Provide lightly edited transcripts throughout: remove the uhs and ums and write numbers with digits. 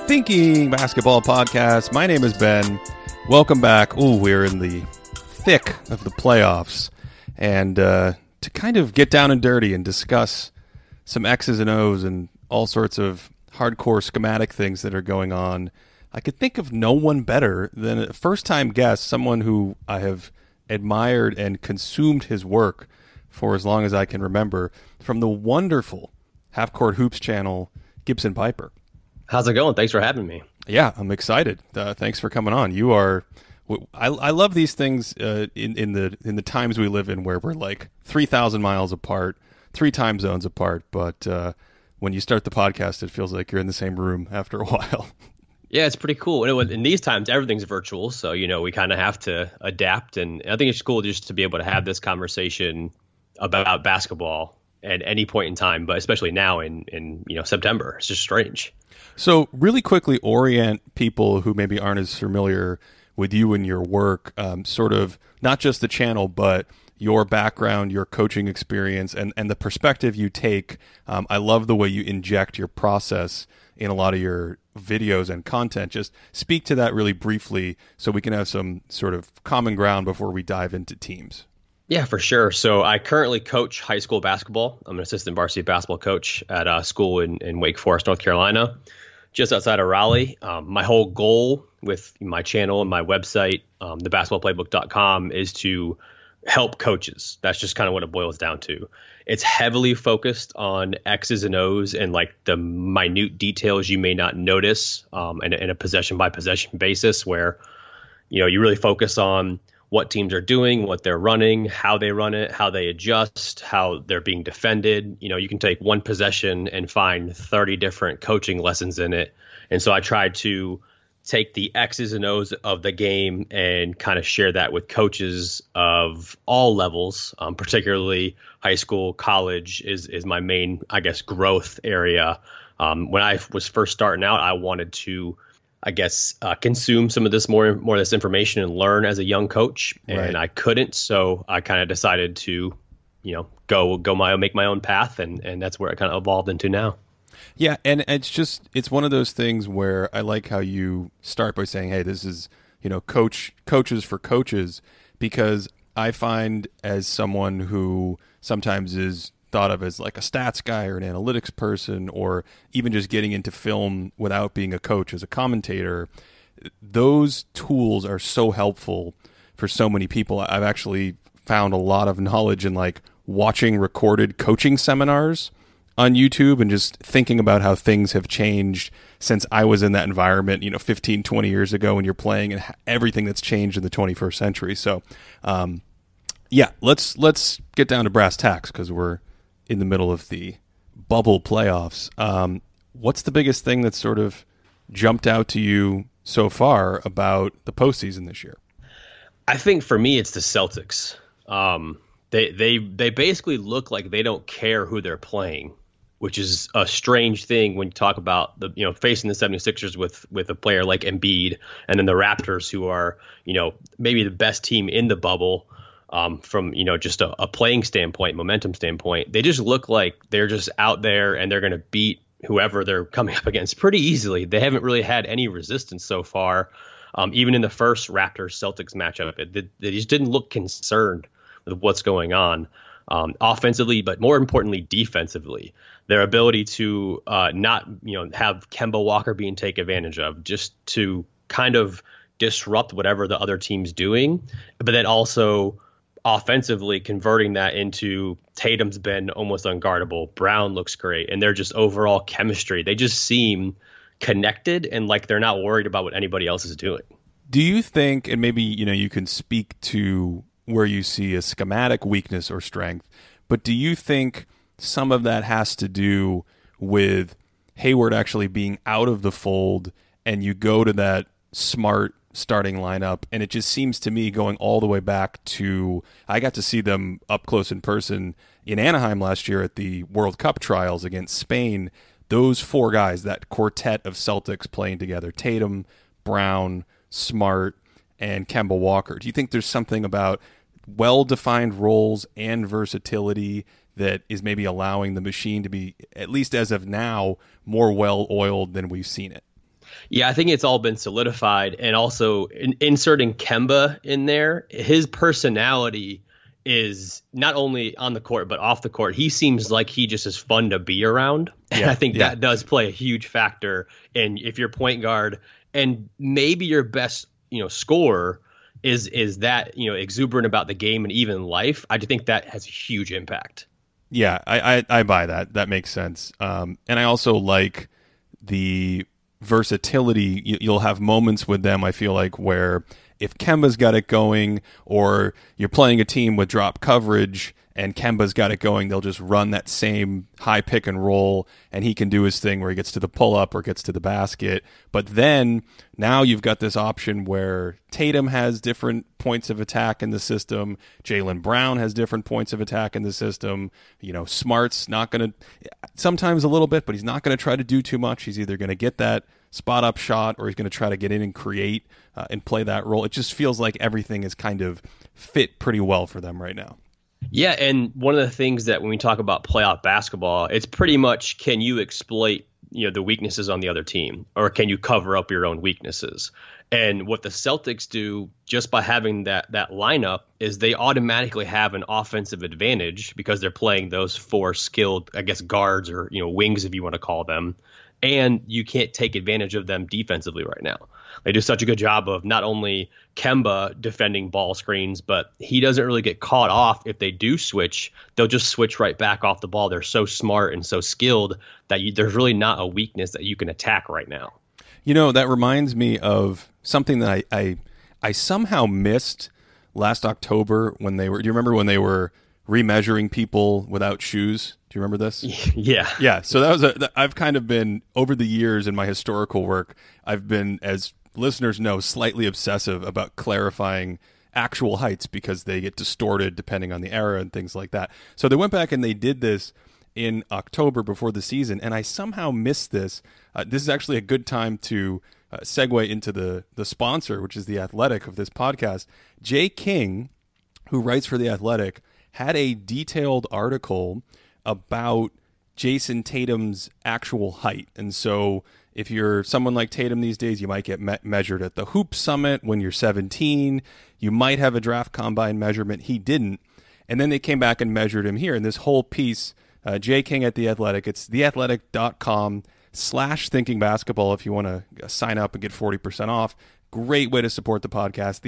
Thinking Basketball Podcast. My name is Ben. Welcome back. Ooh, we're in the thick of the playoffs. And to kind of get down and dirty and discuss some X's and O's and all sorts of hardcore schematic things that are going on, I could think of no one better than a first-time guest, someone who I have admired and consumed his work for as long as I can remember, from the wonderful Half Court Hoops channel, Gibson Piper. How's it going? Thanks for having me. Yeah, I'm excited. Thanks for coming on. You are. I love these things in the times we live in, where we're like 3,000 miles apart, 3 time zones apart. But when you start the podcast, it feels like you're in the same room after a while. Yeah, it's pretty cool. In these times, everything's virtual, so we kind of have to adapt. And I think it's cool just to be able to have this conversation about basketball at any point in time, but especially now in September. It's just strange. So really quickly orient people who maybe aren't as familiar with you and your work, sort of not just the channel, but your background, your coaching experience, and the perspective you take. I love the way you inject your process in a lot of your videos and content. Just speak to that really briefly so we can have some sort of common ground before we dive into teams. Yeah, for sure. So I currently coach high school basketball. I'm an assistant varsity basketball coach at a school in Wake Forest, North Carolina, just outside of Raleigh. My whole goal with my channel and my website, thebasketballplaybook.com, is to help coaches. That's just kind of what it boils down to. It's heavily focused on X's and O's and like the minute details you may not notice in a possession by possession basis, where you really focus on what teams are doing, what they're running, how they run it, how they adjust, how they're being defended. You can take one possession and find 30 different coaching lessons in it. And so I try to take the X's and O's of the game and kind of share that with coaches of all levels, particularly high school, college is my main, I guess, growth area. When I was first starting out, I wanted to consume some of this more of this information and learn as a young coach, and Right. I couldn't. So I kind of decided to, make my own path, and that's where it kind of evolved into now. Yeah, and it's one of those things where I like how you start by saying, "Hey, this is coaches for coaches," because I find, as someone who sometimes is thought of as like a stats guy or an analytics person, or even just getting into film without being a coach, as a commentator, those tools are so helpful for so many people. I've actually found a lot of knowledge in like watching recorded coaching seminars on YouTube and just thinking about how things have changed since I was in that environment, 15, 20 years ago when you're playing, and everything that's changed in the 21st century. So, yeah, let's get down to brass tacks, because we're in the middle of the bubble playoffs. What's the biggest thing that sort of jumped out to you so far about the postseason this year? I think for me, it's the Celtics. They basically look like they don't care who they're playing, which is a strange thing when you talk about facing the 76ers with a player like Embiid, and then the Raptors, who are maybe the best team in the bubble. From just a playing standpoint, momentum standpoint, they just look like they're just out there and they're going to beat whoever they're coming up against pretty easily. They haven't really had any resistance so far. Even in the first Raptors-Celtics matchup, they just didn't look concerned with what's going on offensively, but more importantly, defensively. Their ability to not have Kemba Walker being taken advantage of, just to kind of disrupt whatever the other team's doing, but then also offensively converting that into Tatum's been almost unguardable. Brown looks great, and they're just overall chemistry. They just seem connected and like they're not worried about what anybody else is doing. Do you think, and maybe you can speak to where you see a schematic weakness or strength, but do you think some of that has to do with Hayward actually being out of the fold, and you go to that smart starting lineup, and it just seems to me, going all the way back to, I got to see them up close in person in Anaheim last year at the World Cup trials against Spain. Those 4 guys, that quartet of Celtics playing together, Tatum, Brown, Smart, and Kemba Walker. Do you think there's something about well-defined roles and versatility that is maybe allowing the machine to be, at least as of now, more well-oiled than we've seen it? Yeah, I think it's all been solidified, and also inserting Kemba in there, his personality is not only on the court but off the court. He seems like he just is fun to be around, and I think that does play a huge factor. And if you're point guard and maybe your best, scorer is that exuberant about the game and even life, I do think that has a huge impact. Yeah, I buy that. That makes sense. And I also like the versatility. You'll have moments with them, I feel like, where if Kemba's got it going, or you're playing a team with drop coverage and Kemba's got it going, they'll just run that same high pick and roll, and he can do his thing where he gets to the pull up or gets to the basket. But then now you've got this option where Tatum has different points of attack in the system. Jaylen Brown has different points of attack in the system. Smart's not going to, sometimes a little bit, but he's not going to try to do too much. He's either going to get that spot up shot or he's going to try to get in and create and play that role. It just feels like everything is kind of fit pretty well for them right now. Yeah, and one of the things that when we talk about playoff basketball, it's pretty much, can you exploit the weaknesses on the other team, or can you cover up your own weaknesses? And what the Celtics do just by having that lineup is they automatically have an offensive advantage because they're playing those four skilled, I guess, guards or wings, if you want to call them. And you can't take advantage of them defensively right now. They do such a good job of not only Kemba defending ball screens, but he doesn't really get caught off. If they do switch, they'll just switch right back off the ball. They're so smart and so skilled that there's really not a weakness that you can attack right now. That reminds me of something that I somehow missed last October when they were. Do you remember when they were remeasuring people without shoes? Do you remember this? Yeah. Yeah. So I've kind of been, over the years in my historical work, I've been, as listeners know, slightly obsessive about clarifying actual heights because they get distorted depending on the era and things like that. So they went back and they did this in October before the season, and I somehow missed this. This is actually a good time to segue into the sponsor, which is The Athletic of this podcast. Jay King, who writes for The Athletic, had a detailed article about Jason Tatum's actual height. And so if you're someone like Tatum these days, you might get measured at the Hoop Summit when you're 17. You might have a draft combine measurement. He didn't. And then they came back and measured him here. And this whole piece, Jay King at The Athletic, it's theathletic.com/thinkingbasketball if you want to sign up and get 40% off. Great way to support the podcast,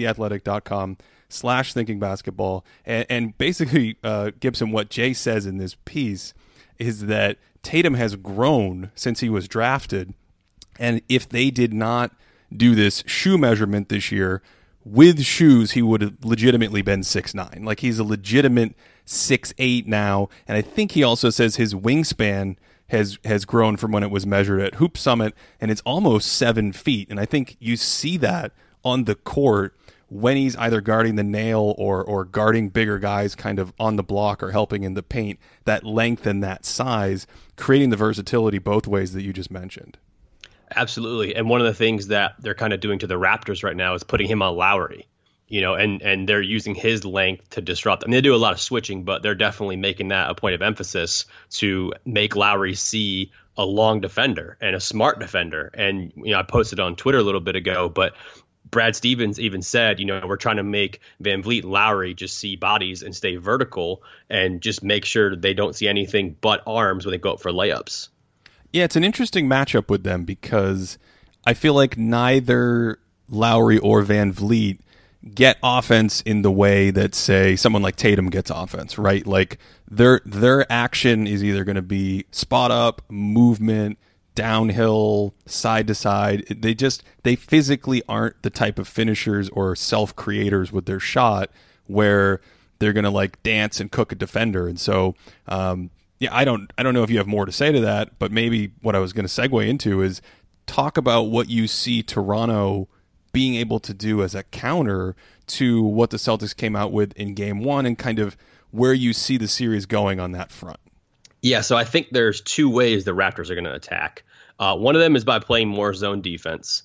theathletic.com/thinkingbasketball. And basically, Gibson, what Jay says in this piece is that Tatum has grown since he was drafted. And if they did not do this shoe measurement this year, with shoes, he would have legitimately been 6'9". Like, he's a legitimate 6'8" now. And I think he also says his wingspan has grown from when it was measured at Hoop Summit, and it's almost 7 feet. And I think you see that on the court when he's either guarding the nail or guarding bigger guys kind of on the block or helping in the paint, that length and that size, creating the versatility both ways that you just mentioned. Absolutely. And one of the things that they're kind of doing to the Raptors right now is putting him on Lowry, and they're using his length to disrupt. I mean, they do a lot of switching, but they're definitely making that a point of emphasis to make Lowry see a long defender and a smart defender. And, I posted on Twitter a little bit ago, but Brad Stevens even said, we're trying to make Van Vliet and Lowry just see bodies and stay vertical and just make sure they don't see anything but arms when they go up for layups. Yeah, it's an interesting matchup with them because I feel like neither Lowry or Van Vliet get offense in the way that, say, someone like Tatum gets offense, right? Like their action is either going to be spot up, movement, downhill, side to side. They physically aren't the type of finishers or self-creators with their shot where they're going to like dance and cook a defender. And so, yeah, I don't know if you have more to say to that, but maybe what I was going to segue into is talk about what you see Toronto being able to do as a counter to what the Celtics came out with in Game 1 and kind of where you see the series going on that front. Yeah, so I think there's two ways the Raptors are going to attack. One of them is by playing more zone defense.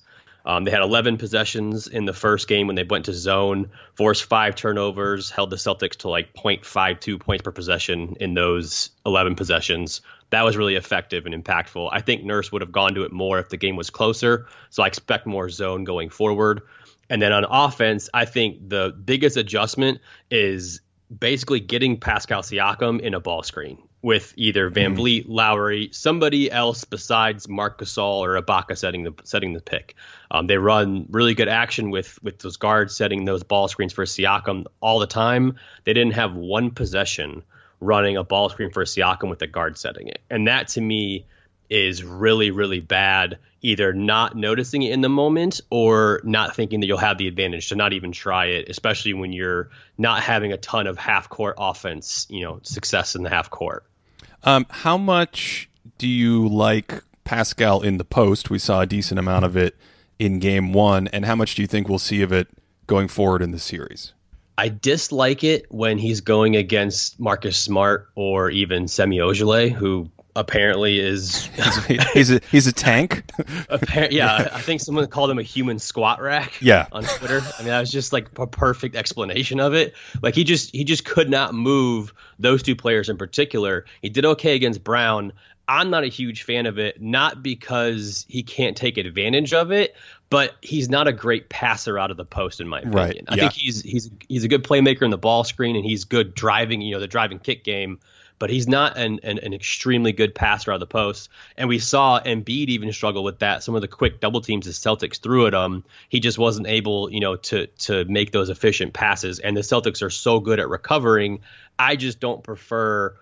They had 11 possessions in the first game when they went to zone, forced 5 turnovers, held the Celtics to like 0.52 points per possession in those 11 possessions. That was really effective and impactful. I think Nurse would have gone to it more if the game was closer, so I expect more zone going forward. And then on offense, I think the biggest adjustment is basically getting Pascal Siakam in a ball screen with either Van Vliet, Lowry, somebody else besides Marc Gasol or Ibaka setting the pick. They run really good action with those guards setting those ball screens for Siakam all the time. They didn't have one possession running a ball screen for Siakam with the guard setting it. And that to me is really, really bad, either not noticing it in the moment or not thinking that you'll have the advantage to not even try it, especially when you're not having a ton of half-court offense, success in the half-court. How much do you like Pascal in the post? We saw a decent amount of it in Game 1. And how much do you think we'll see of it going forward in the series? I dislike it when he's going against Marcus Smart or even Semi Ojeleye, who apparently is he's a tank. Yeah, I think someone called him a human squat rack. Yeah. On Twitter. I mean, that was just like a perfect explanation of it. Like he just could not move those two players in particular. He did okay against Brown. I'm not a huge fan of it, not because he can't take advantage of it, but he's not a great passer out of the post, in my opinion. Right. I think he's a good playmaker in the ball screen, and he's good driving, the driving kick game, but he's not an extremely good passer out of the post. And we saw Embiid even struggle with that. Some of the quick double teams the Celtics threw at him, he just wasn't able, to make those efficient passes. And the Celtics are so good at recovering. I just don't prefer,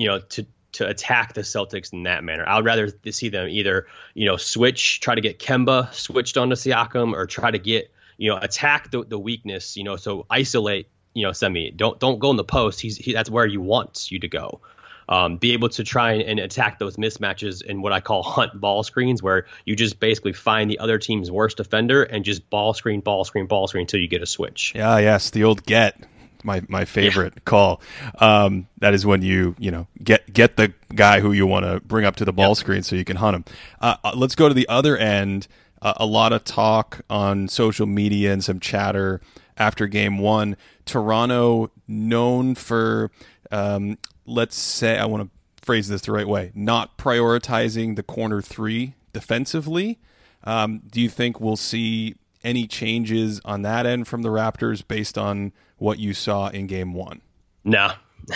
to attack the Celtics in that manner. I would rather see them either, try to get Kemba switched onto Siakam, or try to get, attack the weakness, so isolate, Semi. Don't go in the post. That's where he wants you to go. Be able to try and attack those mismatches in what I call hunt ball screens, where you just basically find the other team's worst defender and just ball screen until you get a switch. Yeah, yes, the old get. My favorite call. That is when you get the guy who you want to bring up to the ball screen so you can hunt him. Let's go to the other end. A lot of talk on social media and some chatter after Game 1. Toronto, known for, let's say, I want to phrase this the right way, not prioritizing the corner three defensively. Do you think we'll see any changes on that end from the Raptors based on what you saw in Game 1? No.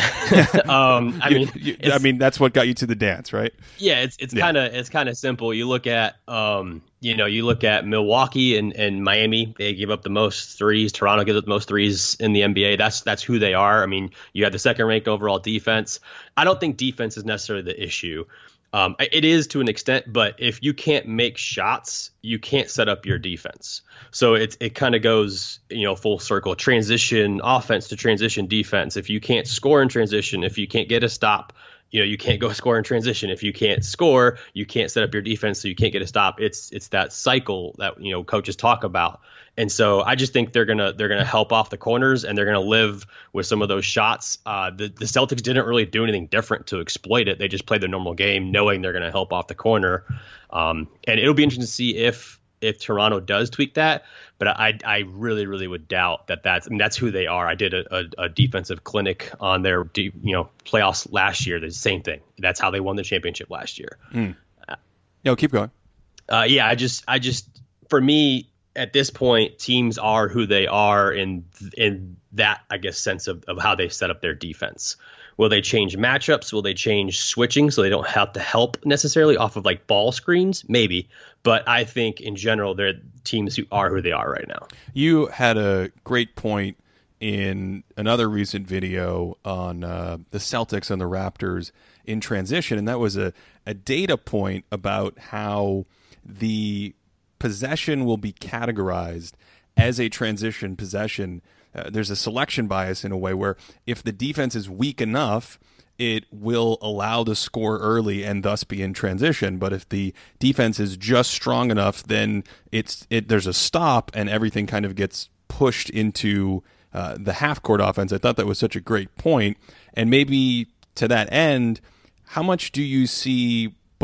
I mean, that's what got you to the dance, right? Yeah, it's kind of simple. You look at Milwaukee and Miami. They give up the most threes. Toronto gives up the most threes in the NBA. That's who they are. I mean, you have the second ranked overall defense. I don't think defense is necessarily the issue. It is to an extent, but if you can't make shots, you can't set up your defense. So it kind of goes, full circle. Transition offense to transition defense. If you can't score in transition, if you can't get a stop, you can't go score in transition. If you can't score, you can't set up your defense, so you can't get a stop. It's that cycle that coaches talk about. And so I just think they're gonna help off the corners, and they're gonna live with some of those shots. The Celtics didn't really do anything different to exploit it. They just played their normal game, knowing they're gonna help off the corner. And it'll be interesting to see if Toronto does tweak that. But I really, really would doubt that's who they are. I did a defensive clinic on their playoffs last year. The same thing. That's how they won the championship last year. Keep going. I just for me, at this point, teams are who they are in that, I guess, sense of how they set up their defense. Will they change matchups? Will they change switching so they don't have to help necessarily off of like ball screens? Maybe. But I think in general, they're teams who are who they are right now. You had a great point in another recent video on the Celtics and the Raptors in transition, and that was a data point about how the possession will be categorized as a transition possession. There's a selection bias in a way where if the defense is weak enough, it will allow the score early and thus be in transition. But if the defense is just strong enough, then there's a stop and everything kind of gets pushed into the half-court offense. I thought that was such a great point. And maybe to that end, how much do you see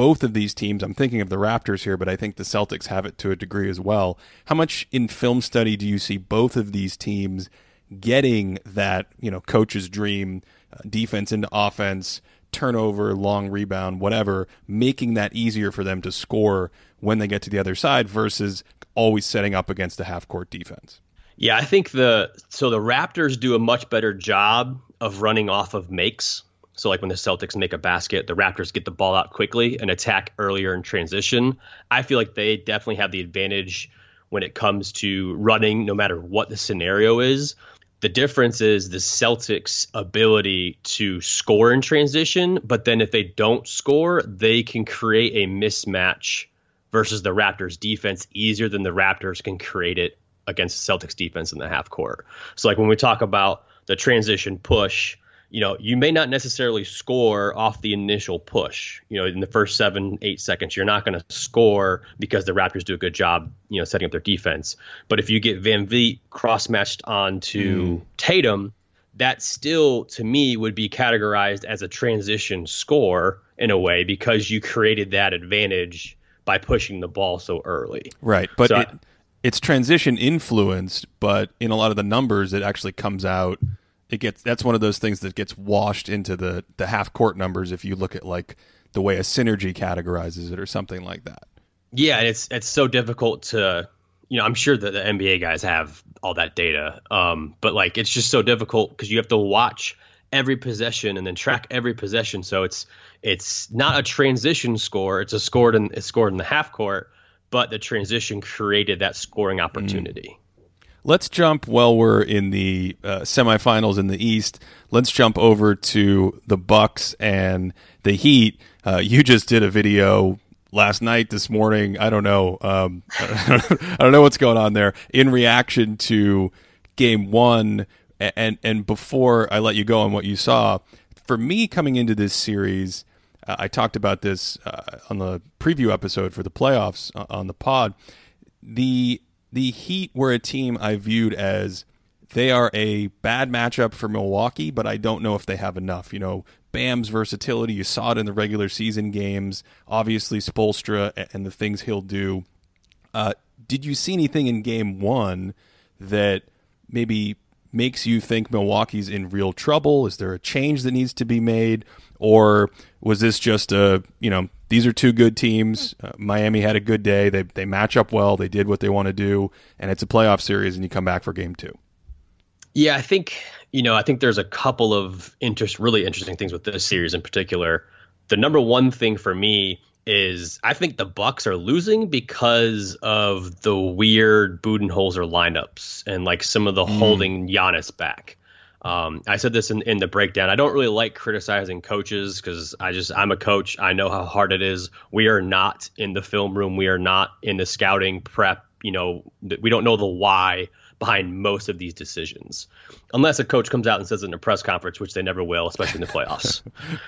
both of these teams, I'm thinking of the Raptors here, but I think the Celtics have it to a degree as well. How much in film study do you see both of these teams getting that, coach's dream, defense into offense, turnover, long rebound, whatever, making that easier for them to score when they get to the other side versus always setting up against a half-court defense? Yeah, I think the Raptors do a much better job of running off of makes. So like when the Celtics make a basket, the Raptors get the ball out quickly and attack earlier in transition. I feel like they definitely have the advantage when it comes to running no matter what the scenario is. The difference is the Celtics' ability to score in transition, but then if they don't score, they can create a mismatch versus the Raptors' defense easier than the Raptors can create it against the Celtics' defense in the half court. So like when we talk about the transition push, you may not necessarily score off the initial push. In the first 7-8 seconds, you're not going to score because the Raptors do a good job, setting up their defense. But if you get VanVleet cross-matched onto Tatum, that still, to me, would be categorized as a transition score in a way because you created that advantage by pushing the ball so early. Right, but so it's transition influenced, but in a lot of the numbers, it actually comes out. That's one of those things that gets washed into the half court numbers if you look at like the way a synergy categorizes it or something like that. Yeah, and it's so difficult to, I'm sure that the NBA guys have all that data, but like it's just so difficult because you have to watch every possession and then track every possession. So it's not a transition score; it's scored in the half court, but the transition created that scoring opportunity. Let's jump, while we're in the semifinals in the East, let's jump over to the Bucks and the Heat. You just did a video last night, this morning. I don't know. I don't know what's going on there. In reaction to Game 1, and before I let you go on what you saw, for me coming into this series, I talked about this on the preview episode for the playoffs on the pod. The Heat were a team I viewed as they are a bad matchup for Milwaukee, but I don't know if they have enough. Bam's versatility, you saw it in the regular season games, obviously Spoelstra and the things he'll do. Did you see anything in Game 1 that maybe makes you think Milwaukee's in real trouble? Is there a change that needs to be made? Or was this just these are two good teams. Miami had a good day. They match up well. They did what they want to do, and it's a playoff series, and you come back for Game 2. Yeah, I think there's a couple of really interesting things with this series in particular. The number one thing for me is I think the Bucks are losing because of the weird Budenholzer lineups and like some of the holding Giannis back. I said this in the breakdown. I don't really like criticizing coaches because I'm a coach. I know how hard it is. We are not in the film room. We are not in the scouting prep. We don't know the why behind most of these decisions, unless a coach comes out and says it in a press conference, which they never will, especially in the playoffs.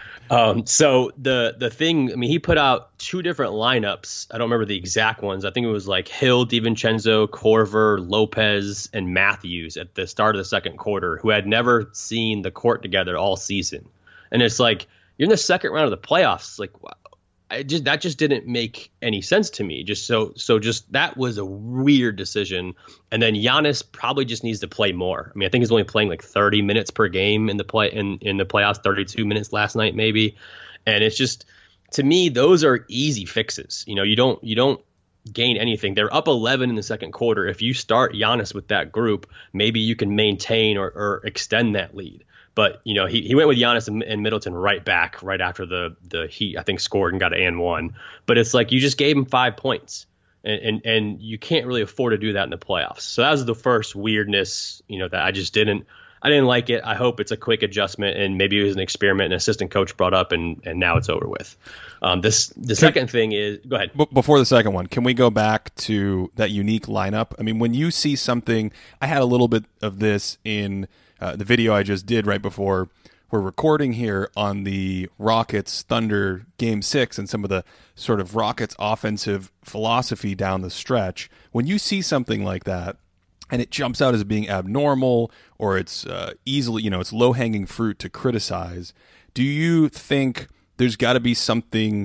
So the thing, he put out two different lineups. I don't remember the exact ones. I think it was like Hill, DiVincenzo, Korver, Lopez, and Matthews at the start of the second quarter, who had never seen the court together all season. And it's like, you're in the second round of the playoffs. Like, that just didn't make any sense to me. Just that was a weird decision. And then Giannis probably just needs to play more. I think he's only playing like 30 minutes per game in the playoffs, 32 minutes last night maybe. And it's just, to me, those are easy fixes. You don't gain anything. They're up 11 in the second quarter. If you start Giannis with that group, maybe you can maintain or extend that lead. But, he went with Giannis and Middleton right after the Heat, I think, scored and got an and one. But it's like you just gave him 5 points. And you can't really afford to do that in the playoffs. So that was the first weirdness, that I didn't like it. I hope it's a quick adjustment and maybe it was an experiment an assistant coach brought up and now it's over with. The second thing is, go ahead. Before the second one, can we go back to that unique lineup? When you see something, I had a little bit of this in the video I just did right before we're recording here on the Rockets Thunder Game 6 and some of the sort of Rockets offensive philosophy down the stretch. When you see something like that and it jumps out as being abnormal or it's easily, it's low-hanging fruit to criticize, do you think there's got to be something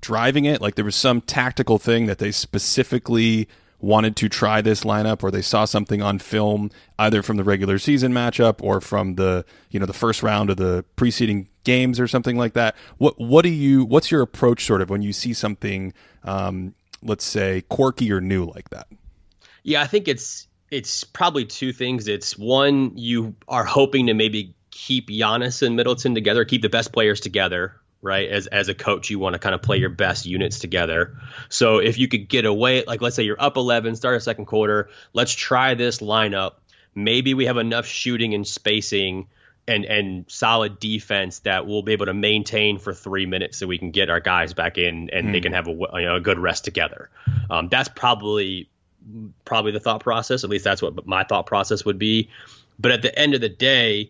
driving it? Like there was some tactical thing that they specifically wanted to try this lineup, or they saw something on film either from the regular season matchup or from the the first round of the preceding games or something like that. What's your approach sort of when you see something let's say quirky or new like that? Yeah, I think it's probably two things. It's one, you are hoping to maybe keep Giannis and Middleton together, keep the best players together, right? As a coach, you want to kind of play your best units together. So if you could get away, like let's say you're up 11, start a second quarter, let's try this lineup. Maybe we have enough shooting and spacing and solid defense that we'll be able to maintain for 3 minutes so we can get our guys back in and they can have a good rest together. That's probably the thought process. At least that's what my thought process would be. But at the end of the day,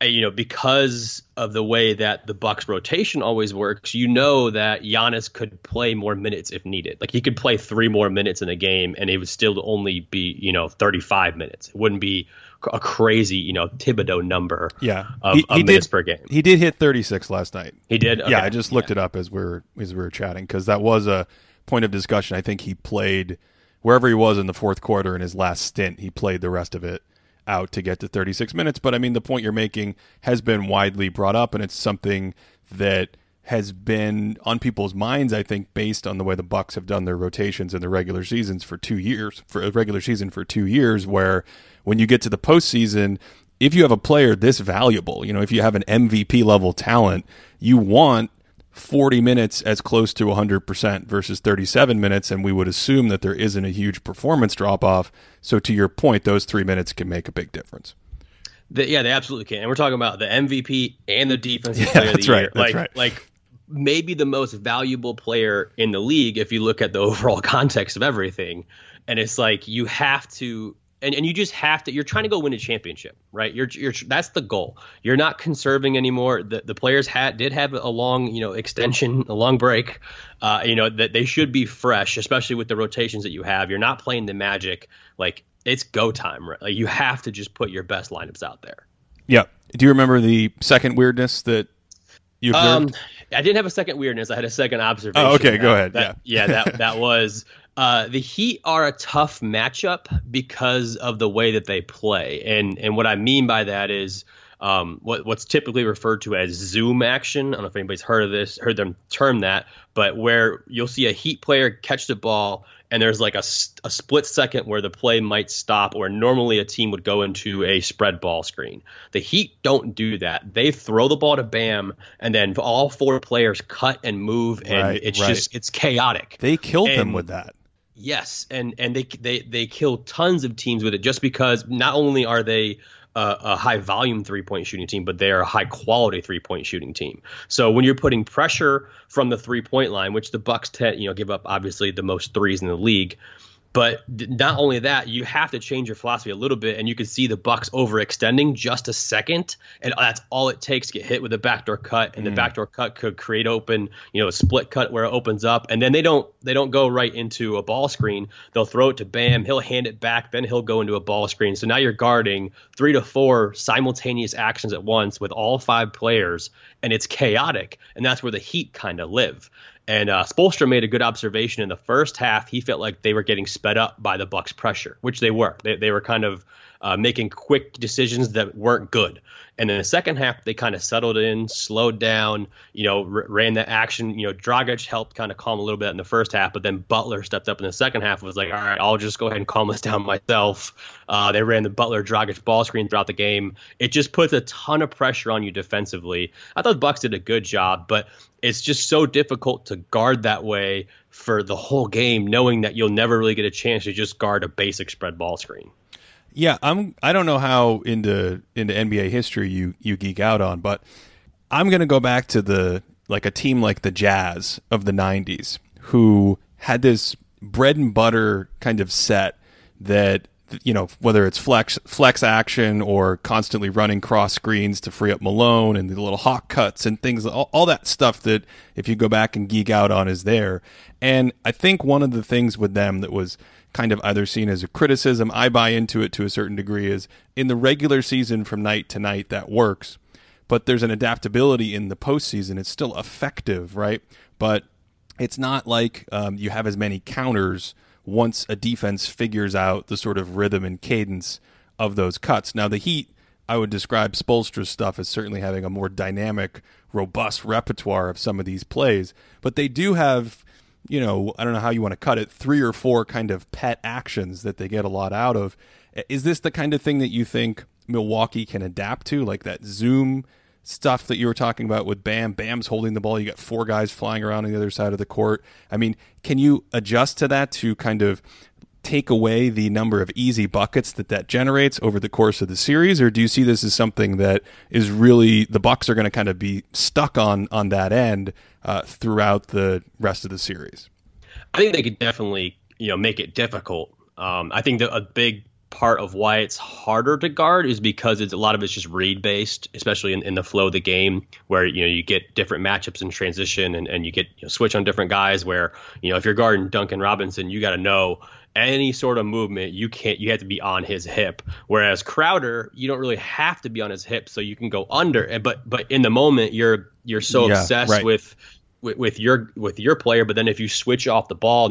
because of the way that the Bucks rotation always works, that Giannis could play more minutes if needed. Like he could play 3 more minutes in a game and it would still only be, 35 minutes. It wouldn't be a crazy, Thibodeau number of minutes per game. He did hit 36 last night. He did? Okay. Yeah, I just looked it up as we were chatting because that was a point of discussion. I think he played wherever he was in the fourth quarter in his last stint. He played the rest of it out to get to 36 minutes. But I mean, the point you're making has been widely brought up, and it's something that has been on people's minds, I think, based on the way the Bucks have done their rotations in the regular seasons for 2 years, for a regular season for 2 years, where when you get to the postseason, if you have a player this valuable, if you have an MVP level talent, you want 40 minutes as close to 100% versus 37 minutes, and we would assume that there isn't a huge performance drop-off. So to your point, those 3 minutes can make a big difference. They absolutely can. And we're talking about the MVP and the defensive player of the year. That's right. Like maybe the most valuable player in the league if you look at the overall context of everything. And it's like you have to – and you just have to. You're trying to go win a championship, right? You're that's the goal. You're not conserving anymore. The players did have a long, extension, a long break. That they should be fresh, especially with the rotations that you have. You're not playing the Magic. Like it's go time, right? Like you have to just put your best lineups out there. Yeah. Do you remember the second weirdness that you observed? I didn't have a second weirdness. I had a second observation. Oh, okay. Go ahead. That was. The Heat are a tough matchup because of the way that they play. And what I mean by that is what's typically referred to as zoom action. I don't know if anybody's heard them term that, but where you'll see a Heat player catch the ball and there's like a split second where the play might stop, or normally a team would go into a spread ball screen. The Heat don't do that. They throw the ball to Bam, and then all 4 players cut and move, and it's chaotic. They killed them with that. Yes, and they kill tons of teams with it just because not only are they a high volume 3-point shooting team, but they are a high quality 3-point shooting team. So when you're putting pressure from the 3-point line, which the Bucks give up obviously the most threes in the league, but not only that, you have to change your philosophy a little bit, and you can see the Bucks overextending just a second, and that's all it takes to get hit with a backdoor cut, and the backdoor cut could create open, a split cut where it opens up, and then they don't go right into a ball screen. They'll throw it to Bam, he'll hand it back, then he'll go into a ball screen. So now you're guarding 3 to 4 simultaneous actions at once with all 5 players, and it's chaotic, and that's where the Heat kind of live. And Spoelstra made a good observation in the first half. He felt like they were getting sped up by the Bucks' pressure, which they were. They were kind of making quick decisions that weren't good. And in the second half, they kind of settled in, slowed down, ran the action. Dragic helped kind of calm a little bit in the first half, but then Butler stepped up in the second half and was like, all right, I'll just go ahead and calm this down myself. They ran the Butler-Dragic ball screen throughout the game. It just puts a ton of pressure on you defensively. I thought the Bucks did a good job, but it's just so difficult to guard that way for the whole game, knowing that you'll never really get a chance to just guard a basic spread ball screen. Yeah, I don't know how into NBA history you geek out on, but I'm going to go back to a team like the Jazz of the 90s who had this bread and butter kind of set that, whether it's flex action or constantly running cross screens to free up Malone and the little hawk cuts and things, all that stuff that if you go back and geek out on is there. And I think one of the things with them that was kind of either seen as a criticism, I buy into it to a certain degree, is in the regular season from night to night that works, but there's an adaptability in the postseason. It's still effective, right? But it's not like you have as many counters once a defense figures out the sort of rhythm and cadence of those cuts. Now, the Heat, I would describe Spoelstra's stuff as certainly having a more dynamic, robust repertoire of some of these plays, but they do have, I don't know how you want to cut it, 3 or 4 kind of pet actions that they get a lot out of. Is this the kind of thing that you think Milwaukee can adapt to, like that zoom stuff that you were talking about with Bam? Bam's holding the ball. You got 4 guys flying around on the other side of the court. I mean, can you adjust to that to kind of take away the number of easy buckets that generates over the course of the series, or do you see this as something that is really the Bucks are going to kind of be stuck on that end throughout the rest of the series? I think they could definitely make it difficult. I think that a big part of why it's harder to guard is because a lot of it's just read based, especially in the flow of the game, where you get different matchups in transition and you get switch on different guys. Where if you're guarding Duncan Robinson, you got to know any sort of movement you have to be on his hip. Whereas Crowder, you don't really have to be on his hip, so you can go under. But in the moment, you're so obsessed right. with your player. But then if you switch off the ball,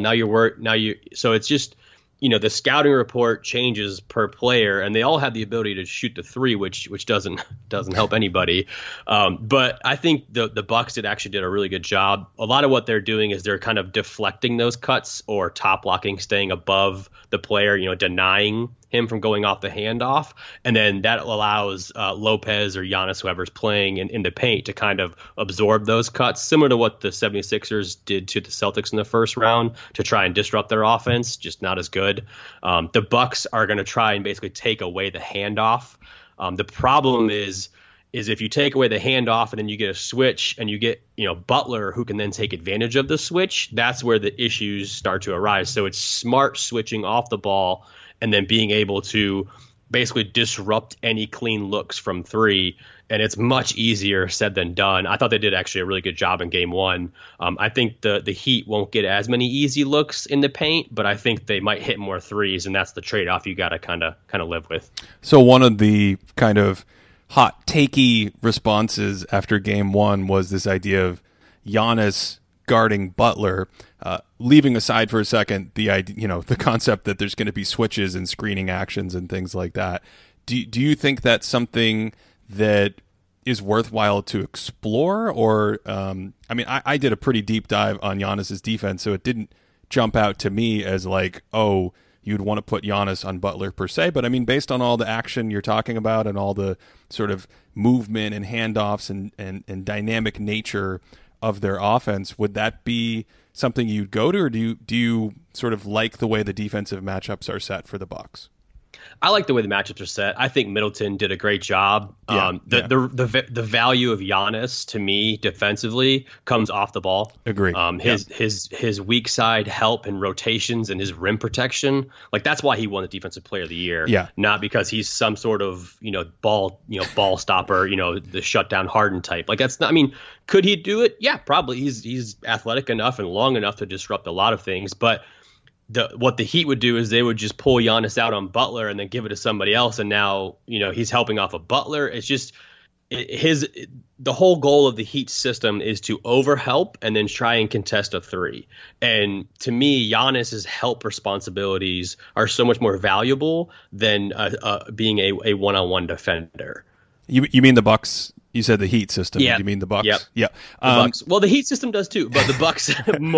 so it's just. The scouting report changes per player, and they all have the ability to shoot the 3, which doesn't help anybody. But I think the Bucks actually did a really good job. A lot of what they're doing is they're kind of deflecting those cuts or top blocking, staying above the player, denying him from going off the handoff. And then that allows Lopez or Giannis, whoever's playing in the paint, to kind of absorb those cuts, similar to what the 76ers did to the Celtics in the first round to try and disrupt their offense, just not as good. The Bucks are going to try and basically take away the handoff. The problem is if you take away the handoff and then you get a switch and you get Butler, who can then take advantage of the switch, that's where the issues start to arise. So it's smart switching off the ball and then being able to basically disrupt any clean looks from 3. And it's much easier said than done. I thought they did actually a really good job in game 1. I think the Heat won't get as many easy looks in the paint, but I think they might hit more threes, and that's the trade-off you got to kind of live with. So one of the kind of hot takey responses after game 1 was this idea of Giannis guarding Butler, leaving aside for a second the idea, the concept that there's going to be switches and screening actions and things like that. Do you think that's something that is worthwhile to explore? Or I did a pretty deep dive on Giannis's defense, so it didn't jump out to me as like, oh, you'd want to put Giannis on Butler per se. But I mean, based on all the action you're talking about and all the sort of movement and handoffs and dynamic nature of their offense, would that be something you'd go to, or do you sort of like the way the defensive matchups are set for the Bucks? I like the way the matchups are set. I think Middleton did a great job. The value of Giannis to me defensively comes off the ball. Agree. His weak side help and rotations and his rim protection, like that's why he won the Defensive Player of the Year. Yeah. Not because he's some sort of ball stopper, the shutdown Harden type. Like that's not. I mean, could he do it? Yeah, probably. He's athletic enough and long enough to disrupt a lot of things, but. What the Heat would do is they would just pull Giannis out on Butler and then give it to somebody else, and now he's helping off of Butler. It's just the whole goal of the Heat system is to overhelp and then try and contest a 3. And to me, Giannis's help responsibilities are so much more valuable than being a one-on-one defender. You mean the Bucks? You said the Heat system. Yeah. You mean the Bucks? Yep. Yeah. The Bucks. Well, the Heat system does too, but the Bucks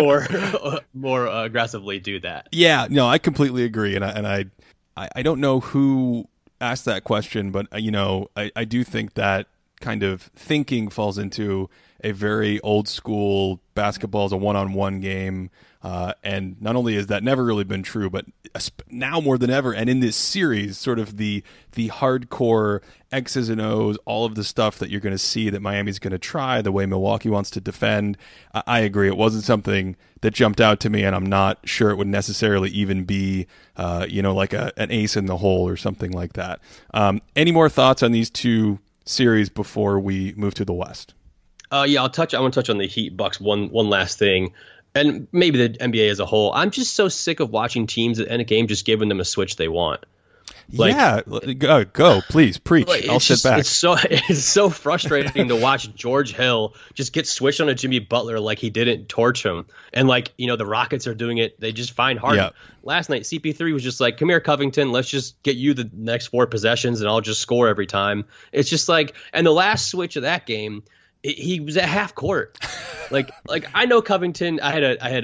more aggressively do that. Yeah. No, I completely agree, and I don't know who asked that question, but I do think that kind of thinking falls into a very old school basketball is a one-on-one game. And not only has that never really been true, but now more than ever, and in this series, sort of the hardcore X's and O's, all of the stuff that you're going to see that Miami's going to try, the way Milwaukee wants to defend. I agree. It wasn't something that jumped out to me, and I'm not sure it would necessarily even be, like an ace in the hole or something like that. Any more thoughts on these two series before we move to the West? I want to touch on the Heat Bucks one last thing. And maybe the NBA as a whole. I'm just so sick of watching teams at end of game just giving them a switch they want. Like, Yeah, go, please preach. I'll sit back. It's so frustrating to watch George Hill just get switched on a Jimmy Butler like he didn't torch him, and like the Rockets are doing it. They just find Harden. Yeah. Last night, CP3 was just like, "Come here, Covington. Let's just get you the next 4 possessions, and I'll just score every time." It's just like, and the last switch of that game, he was at half court. Like I know Covington. I had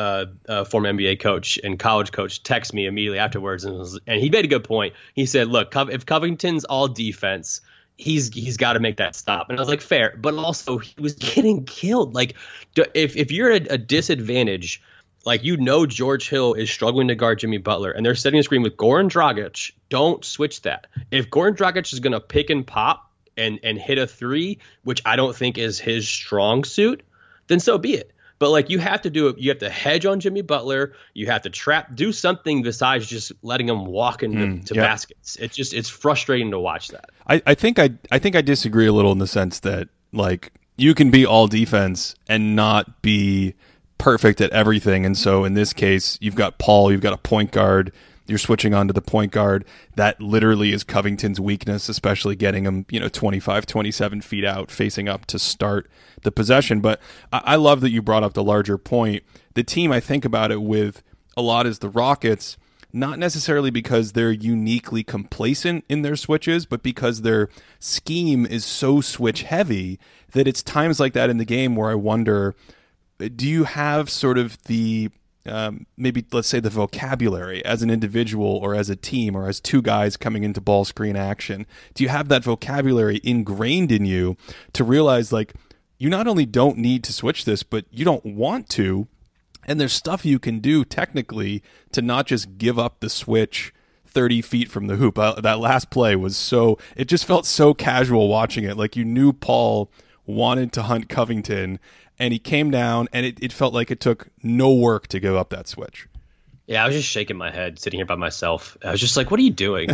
a former NBA coach and college coach text me immediately afterwards, and he made a good point. He said, "Look, if Covington's all defense, he's got to make that stop." And I was like, fair, but also he was getting killed. Like if you're at a disadvantage, like George Hill is struggling to guard Jimmy Butler, and they're setting a screen with Goran Dragic, don't switch that. If Goran Dragic is going to pick and pop and hit a 3, which I don't think is his strong suit, then so be it. But like you have to do it. You have to hedge on Jimmy Butler. You have to do something besides just letting him walk into baskets. It's frustrating to watch that. I think I disagree a little in the sense that like you can be all defense and not be perfect at everything. And so in this case, you've got Paul, you've got a point guard. You're switching on to the point guard. That literally is Covington's weakness, especially getting him, 25, 27 feet out, facing up to start the possession. But I love that you brought up the larger point. The team, I think about it with a lot is the Rockets, not necessarily because they're uniquely complacent in their switches, but because their scheme is so switch heavy that it's times like that in the game where I wonder, do you have sort of the maybe let's say the vocabulary as an individual or as a team or as 2 guys coming into ball screen action? Do you have that vocabulary ingrained in you to realize like you not only don't need to switch this, but you don't want to, and there's stuff you can do technically to not just give up the switch 30 feet from the hoop. That last play was it just felt so casual watching it. Like you knew Paul wanted to hunt Covington, and he came down, and it felt like it took no work to give up that switch. Yeah, I was just shaking my head sitting here by myself. I was just like, what are you doing?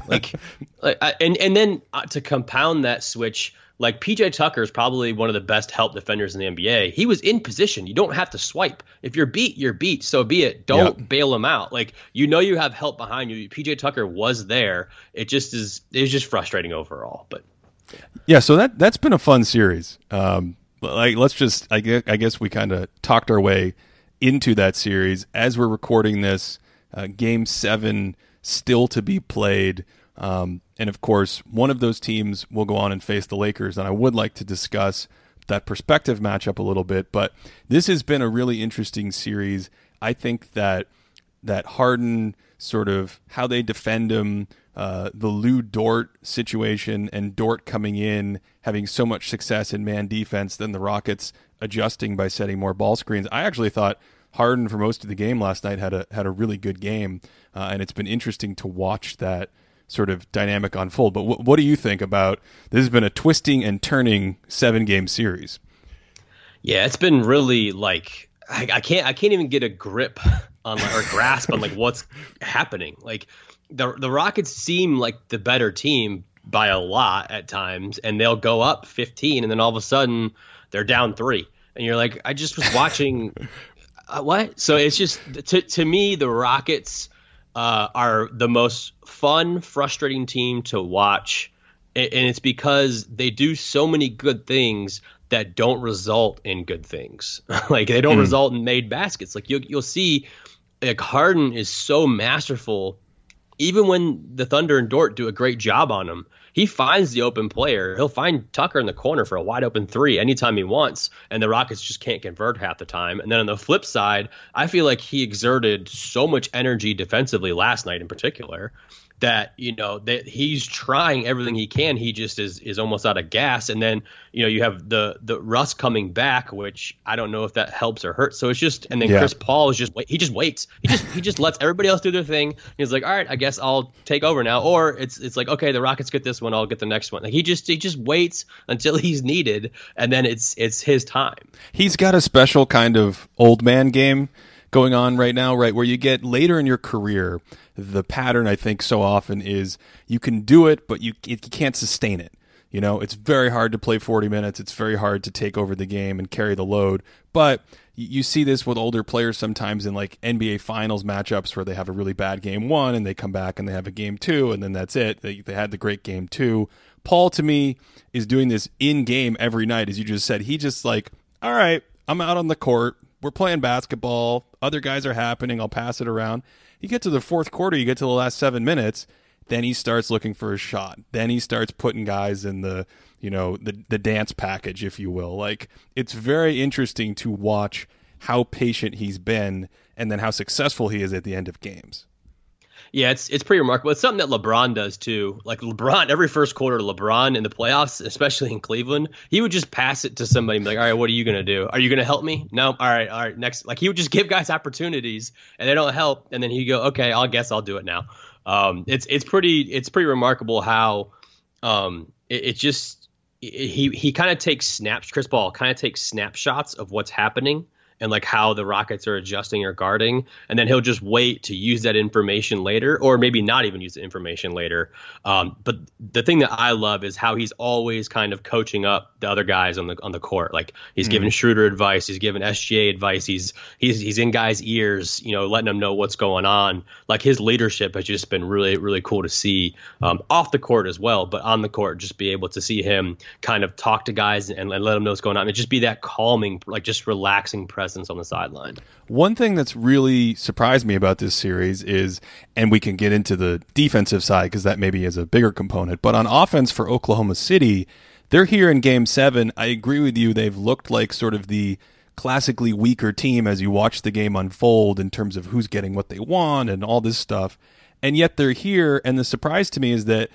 And then to compound that switch, like PJ Tucker is probably one of the best help defenders in the NBA. He was in position. You don't have to swipe. If you're beat, you're beat. So be it. Don't bail him out. Like, you have help behind you. PJ Tucker was there. It was just frustrating overall. But yeah, so that's been a fun series. Let's just, I guess we kind of talked our way into that series. As we're recording this, Game 7 still to be played. And of course, one of those teams will go on and face the Lakers. And I would like to discuss that perspective matchup a little bit. But this has been a really interesting series. I think that Harden, sort of how they defend him, the Lou Dort situation, and Dort coming in, having so much success in man defense, then the Rockets adjusting by setting more ball screens. I actually thought Harden for most of the game last night had a really good game, and it's been interesting to watch that sort of dynamic unfold. But what do you think about this? Has been a twisting and turning 7-game series. Yeah, it's been really like I can't even get a grip on or grasp on like what's happening. Like the Rockets seem like the better team by a lot at times, and they'll go up 15, and then all of a sudden they're down 3, and you're like, I just was watching what? So it's just to me the Rockets are the most fun, frustrating team to watch, and it's because they do so many good things that don't result in good things. Like they don't result in made baskets. Like you'll see, like Harden is so masterful. Even when the Thunder and Dort do a great job on him, he finds the open player. He'll find Tucker in the corner for a wide open 3 anytime he wants, and the Rockets just can't convert half the time. And then on the flip side, I feel like he exerted so much energy defensively last night in particular that, that he's trying everything he can. He just is almost out of gas. And then, you have the Russ coming back, which I don't know if that helps or hurts. So it's just, and then Chris Paul is he just waits. He just lets everybody else do their thing. He's like, all right, I guess I'll take over now. Or it's like, okay, the Rockets get this one, I'll get the next one. Like he just waits until he's needed, and then it's his time. He's got a special kind of old man game going on right now, right? Where you get later in your career, the pattern I think so often is you can do it, but you can't sustain it. You know, it's very hard to play 40 minutes. It's very hard to take over the game and carry the load. But you see this with older players sometimes in like NBA Finals matchups where they have a really bad game one and they come back and they have a game two and then that's it. They had the great game two. Paul, to me, is doing this in game every night, as you just said. He just like, all right, I'm out on the court. We're playing basketball. Other guys are happening. I'll pass it around. You get to the fourth quarter, you get to the last 7 minutes. Then he starts looking for a shot. Then he starts putting guys in the, you know, the dance package, if you will. Like, it's very interesting to watch how patient he's been and then how successful he is at the end of games. Yeah, it's pretty remarkable. It's something that LeBron does too. Like LeBron, every first quarter, LeBron in the playoffs, especially in Cleveland, he would just pass it to somebody and be like, all right, what are you going to do? Are you going to help me? No. All right, next. Like he would just give guys opportunities and they don't help. And then he'd go, okay, I guess I'll do it now. It's pretty remarkable how he kind of takes snaps. Chris Paul kind of takes snapshots of what's happening and like how the Rockets are adjusting or guarding, and then he'll just wait to use that information later, or maybe not even use the information later. But the thing that I love is how he's always kind of coaching up the other guys on the court. Like he's giving Schroeder advice, he's giving SGA advice, he's in guys' ears, you know, letting them know what's going on. Like his leadership has just been really, really cool to see off the court as well, but on the court, just be able to see him kind of talk to guys and let them know what's going on, and just be that calming, like just relaxing presence on the sideline. One thing that's really surprised me about this series is, and we can get into the defensive side because that maybe is a bigger component, but on offense for Oklahoma City, they're here in Game 7. I agree with you. They've looked like sort of the classically weaker team as you watch the game unfold in terms of who's getting what they want and all this stuff. And yet they're here, and the surprise to me is that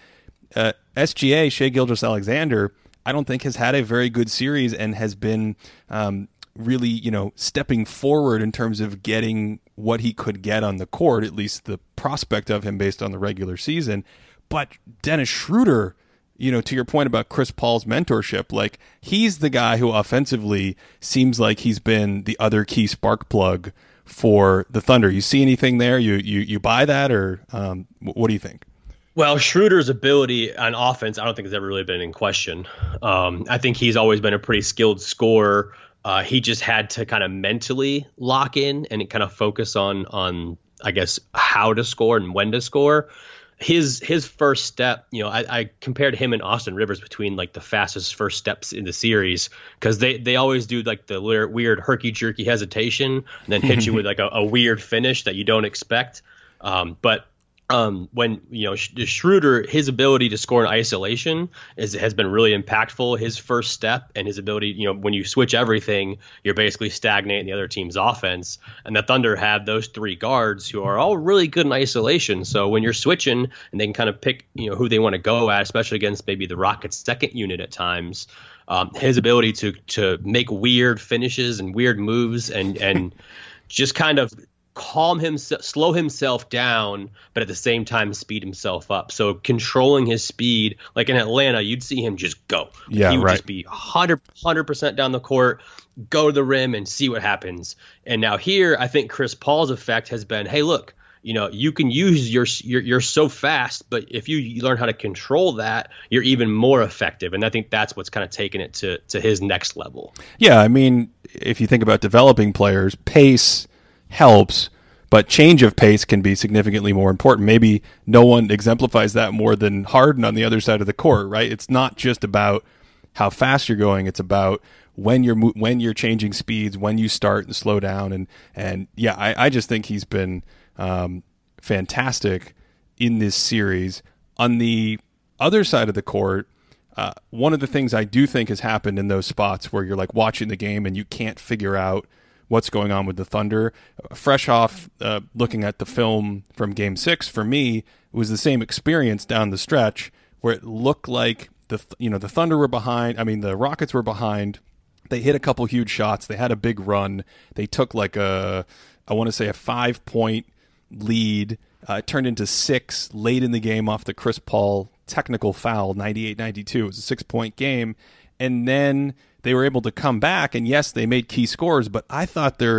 SGA, Shai Gilgeous-Alexander, I don't think has had a very good series and has been really, you know, stepping forward in terms of getting what he could get on the court, at least the prospect of him based on the regular season. But Dennis Schroeder, you know, to your point about Chris Paul's mentorship, like he's the guy who offensively seems like he's been the other key spark plug for the Thunder. You see anything there? You buy that, or what do you think? Well, Schroeder's ability on offense, I don't think has ever really been in question. I think he's always been a pretty skilled scorer. He just had to kind of mentally lock in and kind of focus on I guess how to score and when to score. His first step, you know, I compared him and Austin Rivers between like the fastest first steps in the series, because they always do like the weird herky jerky hesitation and then hit you with like a weird finish that you don't expect. But when, you know, Schroeder, his ability to score in isolation has been really impactful. His first step and his ability, you know, when you switch everything, you're basically stagnating the other team's offense. And the Thunder have those three guards who are all really good in isolation. So when you're switching and they can kind of pick, you know, who they want to go at, especially against maybe the Rockets' second unit at times, his ability to make weird finishes and weird moves and just kind of slow himself down, but at the same time speed himself up. So controlling his speed, like in Atlanta, you'd see him just go. Yeah, he would right. just be 100% down the court, go to the rim and see what happens. And now here, I think Chris Paul's effect has been, hey, look, you know, you can use you're so fast, but if you learn how to control that, you're even more effective. And I think that's what's kind of taken it to his next level. Yeah, I mean, if you think about developing players, pace helps, but change of pace can be significantly more important. Maybe no one exemplifies that more than Harden on the other side of the court, right? It's not just about how fast you're going; it's about when you're changing speeds, when you start and slow down, and yeah, I just think he's been fantastic in this series. On the other side of the court, one of the things I do think has happened in those spots where you're like watching the game and you can't figure out what's going on with the Thunder. Fresh off looking at the film from Game 6, for me, it was the same experience down the stretch where it looked like the Thunder were behind. I mean, the Rockets were behind. They hit a couple huge shots. They had a big run. They took like I want to say a 5-point lead. It turned into 6 late in the game off the Chris Paul technical foul, 98-92. It was a 6-point game. And then they were able to come back, and yes, they made key scores, but I thought their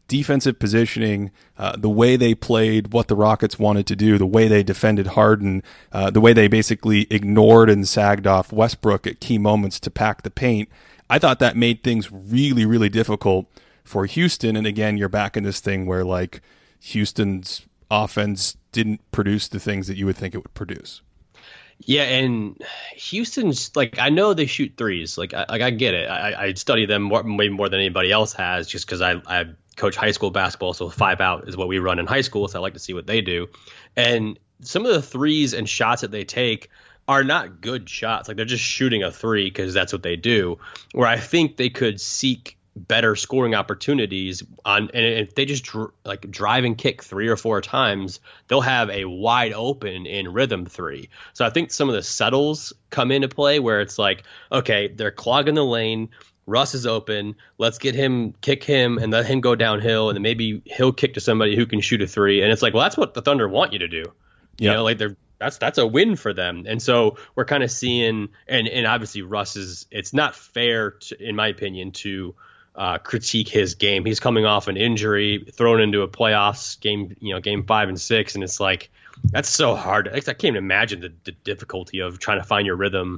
defensive positioning, the way they played, what the Rockets wanted to do, the way they defended Harden, the way they basically ignored and sagged off Westbrook at key moments to pack the paint. I thought that made things really, really difficult for Houston. And again, you're back in this thing where like Houston's offense didn't produce the things that you would think it would produce. Yeah, and Houston's like, I know they shoot threes. Like I get it. I study them way more than anybody else has, just because I coach high school basketball, so 5 out is what we run in high school. So I like to see what they do. And some of the threes and shots that they take are not good shots. Like they're just shooting a three because that's what they do. Where I think they could seek better scoring opportunities on, and if they just drive and kick 3 or 4 times, they'll have a wide open in rhythm three. So I think some of the settles come into play where it's like, okay, they're clogging the lane. Russ is open. Let's get him, kick him, and let him go downhill, and then maybe he'll kick to somebody who can shoot a three. And it's like, well, that's what the Thunder want you to do. You know, like that's a win for them. And so we're kind of seeing, and obviously Russ it's not fair to, in my opinion, to critique his game. He's coming off an injury, thrown into a playoffs game, game 5 and 6, and it's like that's so hard. I can't even imagine the difficulty of trying to find your rhythm,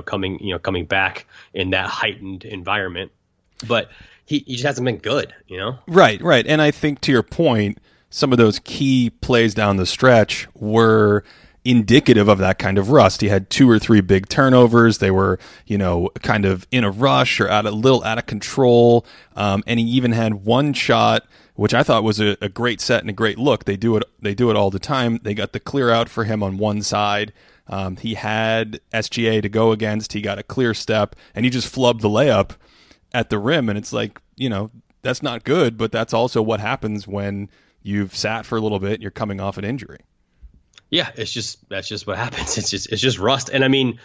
coming back in that heightened environment. But he just hasn't been good, Right. And I think to your point, some of those key plays down the stretch were indicative of that kind of rust. He had 2 or 3 big turnovers. They were, kind of in a rush or a little out of control. And he even had one shot, which I thought was a great set and a great look. They do it all the time. They got the clear out for him on one side. He had SGA to go against. He got a clear step, and he just flubbed the layup at the rim. And it's like, that's not good, but that's also what happens when you've sat for a little bit and you're coming off an injury. Yeah, that's just what happens. It's just rust. And I mean,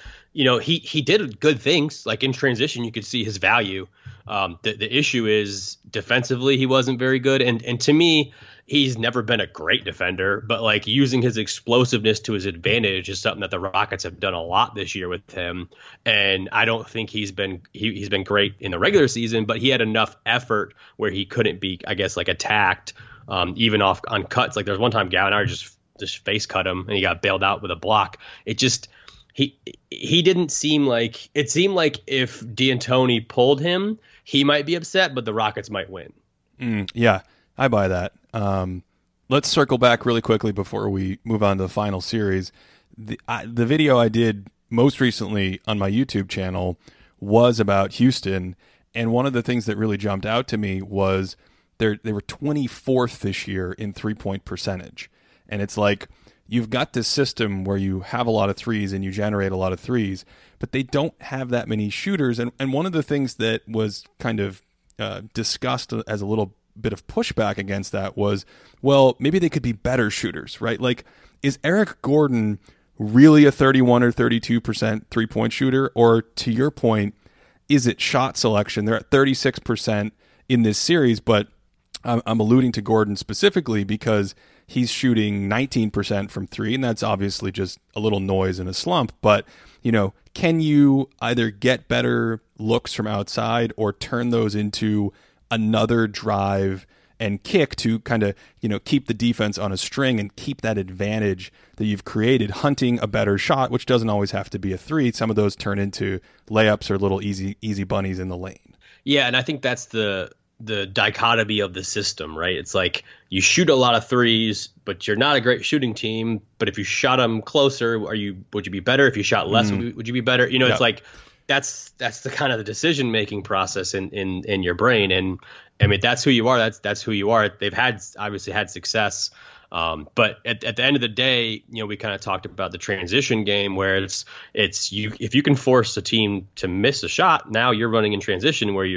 he did good things. Like in transition, you could see his value. The issue is defensively, he wasn't very good. And to me, he's never been a great defender, but like using his explosiveness to his advantage is something that the Rockets have done a lot this year with him. And I don't think he's been great in the regular season, but he had enough effort where he couldn't be, I guess, like attacked, even on cuts. Like there's one time Gallinari just face cut him and he got bailed out with a block. It just, he didn't seem like, it seemed like if D'Antoni pulled him, he might be upset, but the Rockets might win. Yeah, I buy that. Let's circle back really quickly before we move on to the final series. The video I did most recently on my YouTube channel was about Houston. And one of the things that really jumped out to me was they were 24th this year in 3-point percentage. And it's like you've got this system where you have a lot of threes and you generate a lot of threes, but they don't have that many shooters. And one of the things that was kind of discussed as a little bit of pushback against that was, well, maybe they could be better shooters, right? Like, is Eric Gordon really a 31 or 32% 3-point shooter? Or to your point, is it shot selection? They're at 36% in this series, but I'm alluding to Gordon specifically because he's shooting 19% from 3, and that's obviously just a little noise in a slump. But, can you either get better looks from outside or turn those into another drive and kick to kind of, keep the defense on a string and keep that advantage that you've created, hunting a better shot, which doesn't always have to be a 3. Some of those turn into layups or little easy bunnies in the lane. Yeah, and I think that's the dichotomy of the system, right? It's like you shoot a lot of threes, but you're not a great shooting team. But if you shot them closer, would you be better? If you shot less, would you be better? It's like that's the kind of the decision making process in your brain. And I mean, that's who you are. That's who you are. They've obviously had success. But at the end of the day, we kind of talked about the transition game where it's you, if you can force a team to miss a shot, now you're running in transition where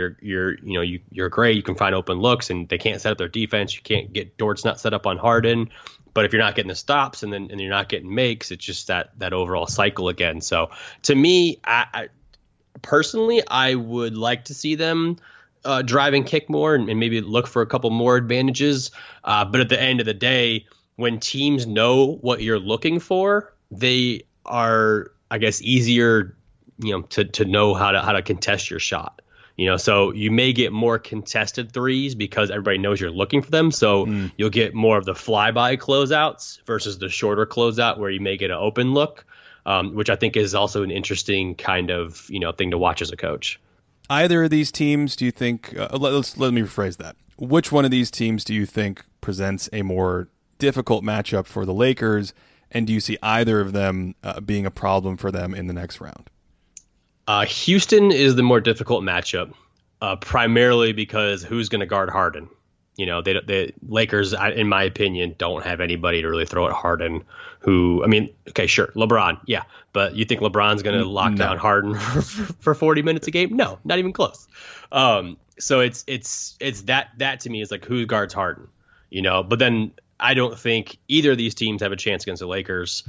you're great. You can find open looks and they can't set up their defense. You can't get Dort's not set up on Harden, but if you're not getting the stops and you're not getting makes, it's just that overall cycle again. So to me, I personally, I would like to see them drive and kick more and maybe look for a couple more advantages. But at the end of the day, when teams know what you're looking for, they are, I guess, easier, to know how to contest your shot. So you may get more contested threes because everybody knows you're looking for them. So you'll get more of the flyby closeouts versus the shorter closeout where you may get an open look, which I think is also an interesting kind of, thing to watch as a coach. Either of these teams, do you think, let me rephrase that. Which one of these teams do you think presents a more difficult matchup for the Lakers? And do you see either of them being a problem for them in the next round? Houston is the more difficult matchup, primarily because who's going to guard Harden? The Lakers, in my opinion, don't have anybody to really throw at Harden. Okay, sure, LeBron, yeah, but you think LeBron's going to lock down Harden for 40 minutes a game? No, not even close. So it's that to me is like who guards Harden, But then I don't think either of these teams have a chance against the Lakers.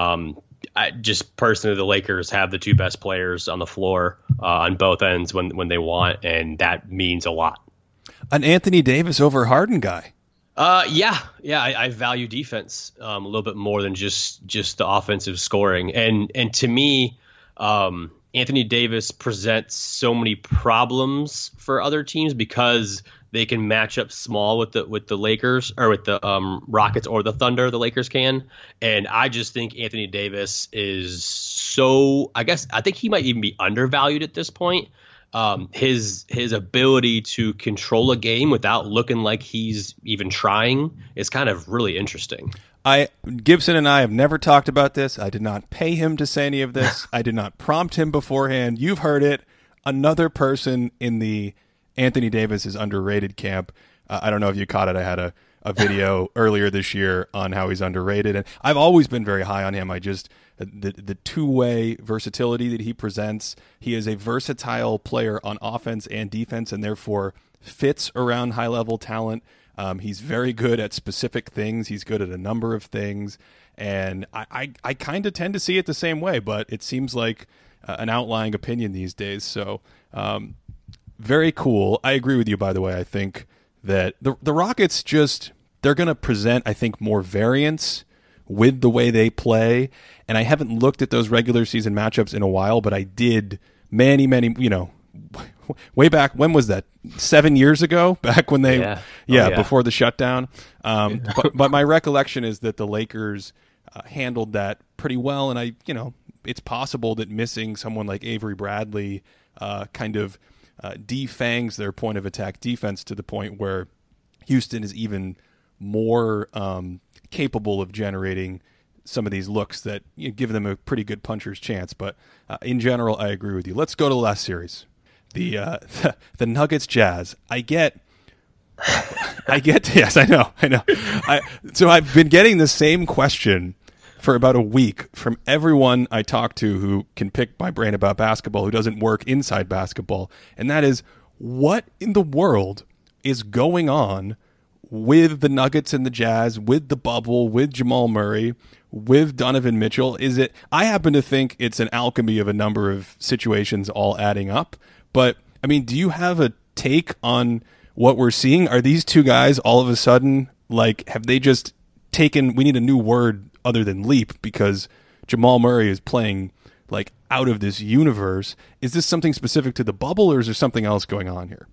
I just personally, the Lakers have the two best players on the floor on both ends when they want, and that means a lot. An Anthony Davis over Harden guy. Yeah. I value defense a little bit more than just the offensive scoring, and to me, Anthony Davis presents so many problems for other teams because they can match up small with the Lakers or with the Rockets or the Thunder. The Lakers can, and I just think Anthony Davis is so. I think he might even be undervalued at this point. His ability to control a game without looking like he's even trying is kind of really interesting. Gibson and I have never talked about this. I did not pay him to say any of this. I did not prompt him beforehand. You've heard it. Another person in the Anthony Davis is underrated camp. I don't know if you caught it. I had a video earlier this year on how he's underrated, and I've always been very high on him. The two-way versatility that he presents. He is a versatile player on offense and defense, and therefore fits around high-level talent. He's very good at specific things. He's good at a number of things, and I kind of tend to see it the same way, but it seems like an outlying opinion these days. So very cool. I agree with you, by the way. I think that the Rockets they're going to present, I think, more variance with the way they play. And I haven't looked at those regular season matchups in a while, but I did many, way back. When was that? 7 years ago, back when they, before the shutdown. But my recollection is that the Lakers handled that pretty well. And it's possible that missing someone like Avery Bradley kind of defangs their point of attack defense to the point where Houston is even more capable of generating some of these looks that give them a pretty good puncher's chance. But in general, I agree with you. Let's go to the last series, the Nuggets Jazz. I get. Yes, I know. So I've been getting the same question for about a week from everyone I talk to who can pick my brain about basketball, who doesn't work inside basketball, and that is, what in the world is going on with the Nuggets and the Jazz, with the bubble, with Jamal Murray, with Donovan Mitchell? I happen to think it's an alchemy of a number of situations all adding up. But, do you have a take on what we're seeing? Are these two guys all of a sudden, have they just taken, we need a new word other than leap, because Jamal Murray is playing out of this universe? Is this something specific to the bubble, or is there something else going on here?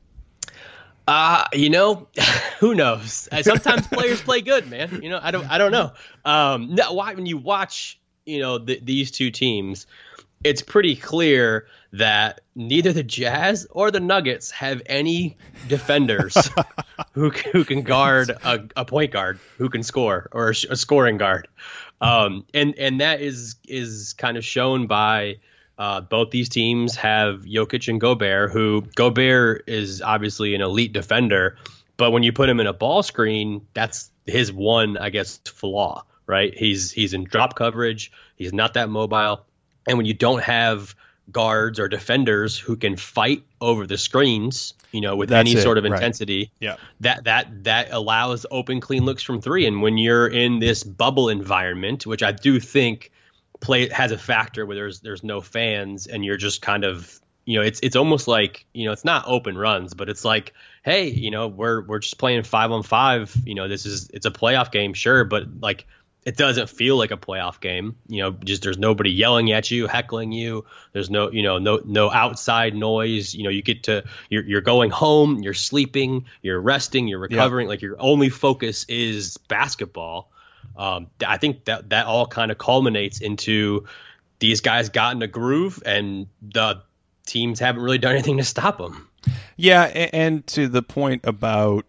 Who knows? Sometimes players play good, man. I don't know. When you watch, these two teams, it's pretty clear that neither the Jazz or the Nuggets have any defenders who can guard a point guard who can score, or a scoring guard. And that is kind of shown by both these teams have Jokic and Gobert, who Gobert is obviously an elite defender, but when you put him in a ball screen, that's his one, flaw, right? He's in drop coverage. He's not that mobile. And when you don't have guards or defenders who can fight over the screens, with any sort of intensity, right. that allows open, clean looks from three. And when you're in this bubble environment, which I do think has a factor where there's no fans and you're just kind of, it's almost like, it's not open runs, but it's like, hey, we're just playing 5-on-5, it's a playoff game, sure, but it doesn't feel like a playoff game. Just there's nobody yelling at you, heckling you. There's no outside noise. You're going home, you're sleeping, you're resting, you're recovering. Like your only focus is basketball. I think that all kind of culminates into these guys got in a groove, and the teams haven't really done anything to stop them. Yeah, and to the point about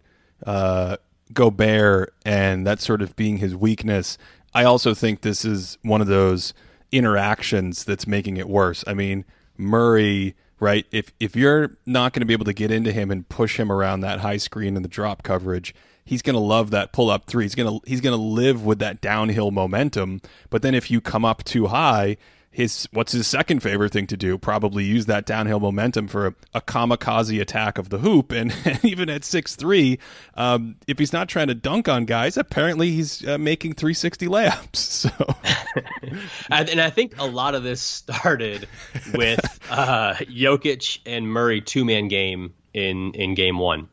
Gobert and that sort of being his weakness, I also think this is one of those interactions that's making it worse. I mean, Murray, right? If you're not going to be able to get into him and push him around that high screen and the drop coverage, he's going to love that pull-up three. He's going to live with that downhill momentum. But then if you come up too high, what's his second favorite thing to do? Probably use that downhill momentum for a kamikaze attack of the hoop. And even at 6'3", if he's not trying to dunk on guys, apparently he's making 360 layups. So, and I think a lot of this started with Jokic and Murray two-man game in game one.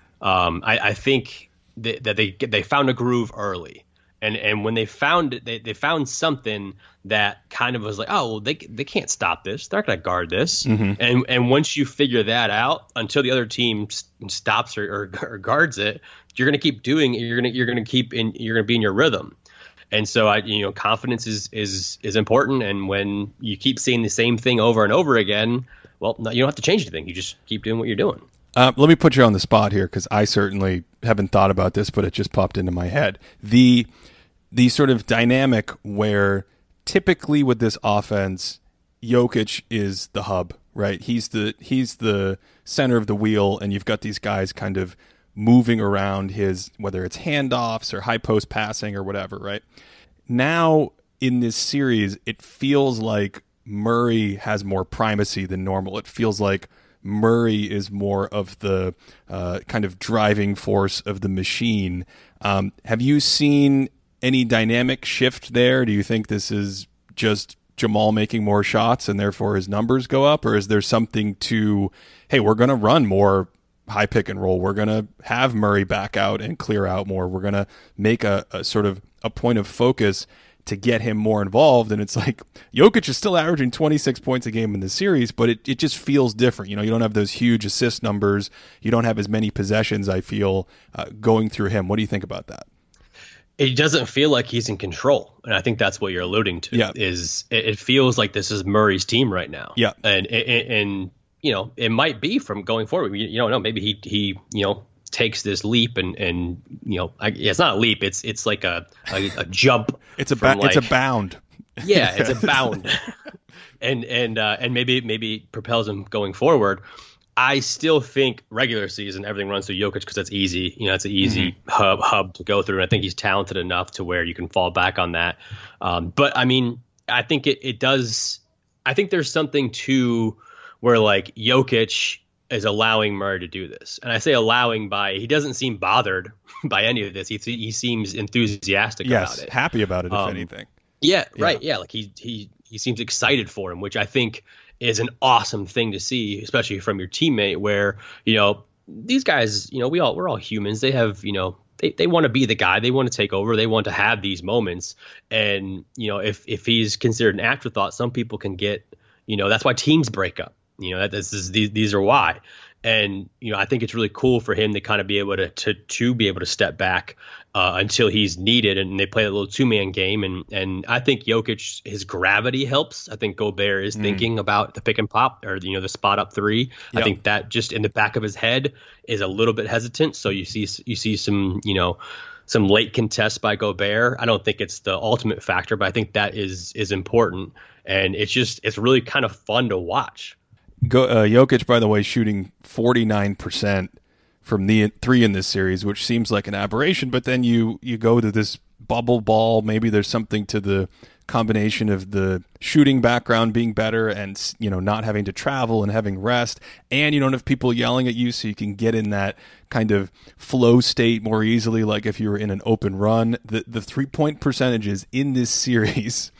I think that they found a groove early. And when they found it, they found something that kind of was like, oh, well, they can't stop this. They're not going to guard this. Mm-hmm. And once you figure that out, until the other team stops or guards it, you're going to keep doing it. You're going to be in your rhythm. And so confidence is important. And when you keep seeing the same thing over and over again, well, no, you don't have to change anything. You just keep doing what you're doing. Let me put you on the spot here, because I certainly haven't thought about this, but it just popped into my head. The sort of dynamic where typically with this offense, Jokic is the hub, right? He's the center of the wheel, and you've got these guys kind of moving around whether it's handoffs or high post passing or whatever, right? Now in this series, it feels like Murray has more primacy than normal. It feels like Murray is more of the kind of driving force of the machine. Have you seen any dynamic shift there? Do you think this is just Jamal making more shots and therefore his numbers go up? Or is there something to, hey, we're going to run more high pick and roll. We're going to have Murray back out and clear out more. We're going to make a sort of a point of focus to get him more involved. And it's like Jokic is still averaging 26 points a game in the series, but it just feels different. You don't have those huge assist numbers. You don't have as many possessions, I feel, going through him. What do you think about that? It doesn't feel like he's in control. And I think that's what you're alluding to. Yeah. It feels like this is Murray's team right now. Yeah. And it might be from going forward. You don't know. Maybe he takes this leap and it's not a leap. It's like a jump. It's a bound. Yeah, it's a bound. and maybe propels him going forward. I still think regular season everything runs through Jokic because that's easy. It's an easy hub to go through. And I think he's talented enough to where you can fall back on that. But I mean, I think it does. I think there's something to where like Jokic is allowing Murray to do this. And I say allowing he doesn't seem bothered by any of this. He seems enthusiastic about it. Happy about it, if anything. Yeah, right. Yeah, like he seems excited for him, which I think is an awesome thing to see, especially from your teammate where, these guys, we're all humans. They have, they want to be the guy. They want to take over. They want to have these moments. And, if he's considered an afterthought, some people can get, that's why teams break up. These are why. And, I think it's really cool for him to kind of be able to be able to step back until he's needed. And they play a little two-man game. And I think Jokic, his gravity helps. I think Gobert is thinking about the pick and pop or, the spot up three. Yep. I think that just in the back of his head is a little bit hesitant. So you see some, some late contests by Gobert. I don't think it's the ultimate factor, but I think that is important. And it's really kind of fun to watch. Jokic, by the way, shooting 49% from the three in this series, which seems like an aberration. But then you go to this bubble ball. Maybe there's something to the combination of the shooting background being better and, not having to travel and having rest. And you don't have people yelling at you, so you can get in that kind of flow state more easily. Like if you were in an open run, the 3-point percentages in this series,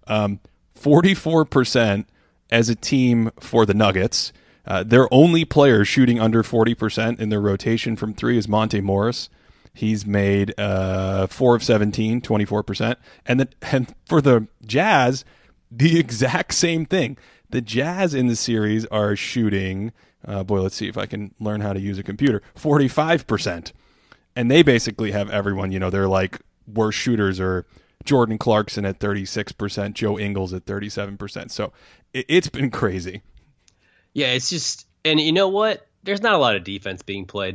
44% as a team for the Nuggets. Their only player shooting under 40% in their rotation from three is Monte Morris. He's made 4 of 17, 24%. And for the Jazz, the exact same thing. The Jazz in the series are shooting, let's see if I can learn how to use a computer, 45%. And they basically have everyone, they're like worst shooters are Jordan Clarkson at 36%, Joe Ingles at 37%. So it's been crazy. Yeah, it's just, and you know what? There's not a lot of defense being played.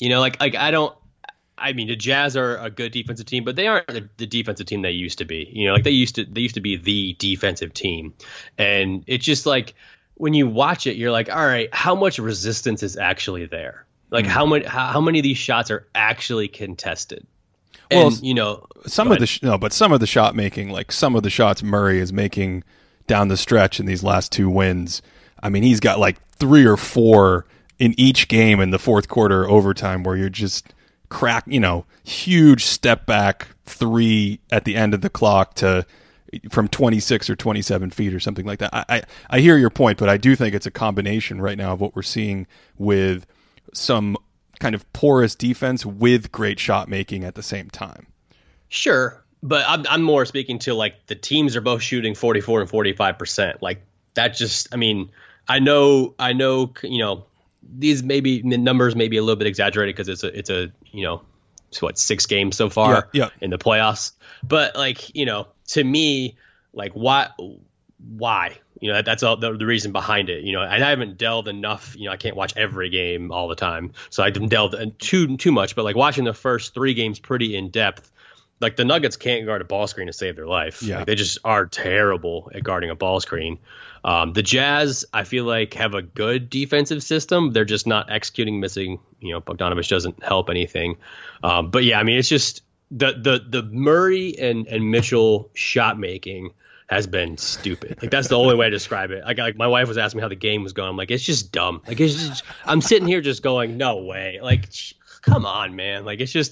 The Jazz are a good defensive team, but they aren't the defensive team they used to be. They used to be the defensive team. And it's just like when you watch it, you're like, all right, how much resistance is actually there? Like how many of these shots are actually contested? And, some of the shot making, like some of the shots Murray is making down the stretch in these last 2 wins. I mean, he's got like 3 or 4 in each game in the fourth quarter overtime where you're just huge step back 3 at the end of the clock from 26 or 27 feet or something like that. I hear your point, but I do think it's a combination right now of what we're seeing with some kind of porous defense with great shot making at the same time. Sure, but I'm more speaking to like the teams are both shooting 44 and 45%. Like that just, I know, these numbers may be a little bit exaggerated because it's a 6 games so far in the playoffs. But to me, like why? That's all the reason behind it. And I haven't delved enough. I can't watch every game all the time, so I didn't delve too much. But like watching the first 3 games pretty in depth, like the Nuggets can't guard a ball screen to save their life. Yeah. Like, they just are terrible at guarding a ball screen. The Jazz, I feel like, have a good defensive system. They're just not executing, missing. Bogdanovich doesn't help anything. But yeah, it's just the Murray and Mitchell shot making has been stupid. Like that's the only way to describe it. Like my wife was asking me how the game was going. I'm like, it's just dumb. Like I'm sitting here just going, no way. Like, come on, man. Like it's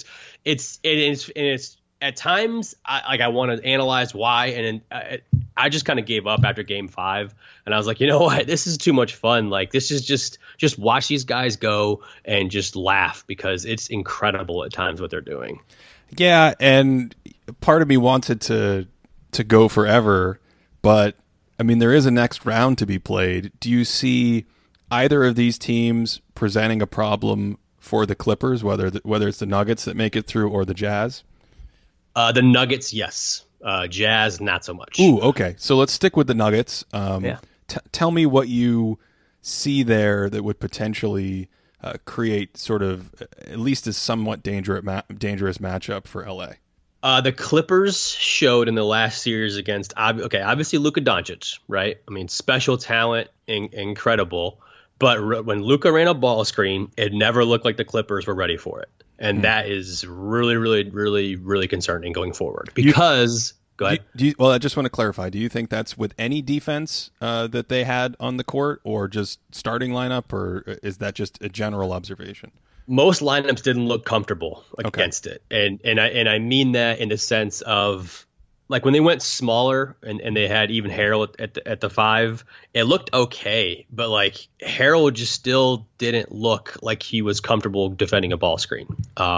at times I want to analyze why, and I just kind of gave up after game 5, and I was like, you know what, this is too much fun. Like this is just watch these guys go and just laugh because it's incredible at times what they're doing. Yeah, and part of me wanted to go forever, but there is a next round to be played. Do you see either of these teams presenting a problem for the Clippers, whether it's the Nuggets that make it through or the Jazz? The Nuggets, yes. Jazz, not so much. Ooh, okay. So let's stick with the Nuggets. Tell me what you see there that would potentially create sort of at least a somewhat dangerous matchup for LA. The Clippers showed in the last series against, obviously Luka Doncic, right? Special talent, incredible. But when Luka ran a ball screen, it never looked like the Clippers were ready for it. And that is really, really, really, really concerning going forward. Because, go ahead. I just want to clarify. Do you think that's with any defense that they had on the court or just starting lineup, or is that just a general observation? Most lineups didn't look comfortable against it. And I mean that in the sense of, like when they went smaller and they had even Harrell at the 5, it looked okay, but like Harrell just still didn't look like he was comfortable defending a ball screen.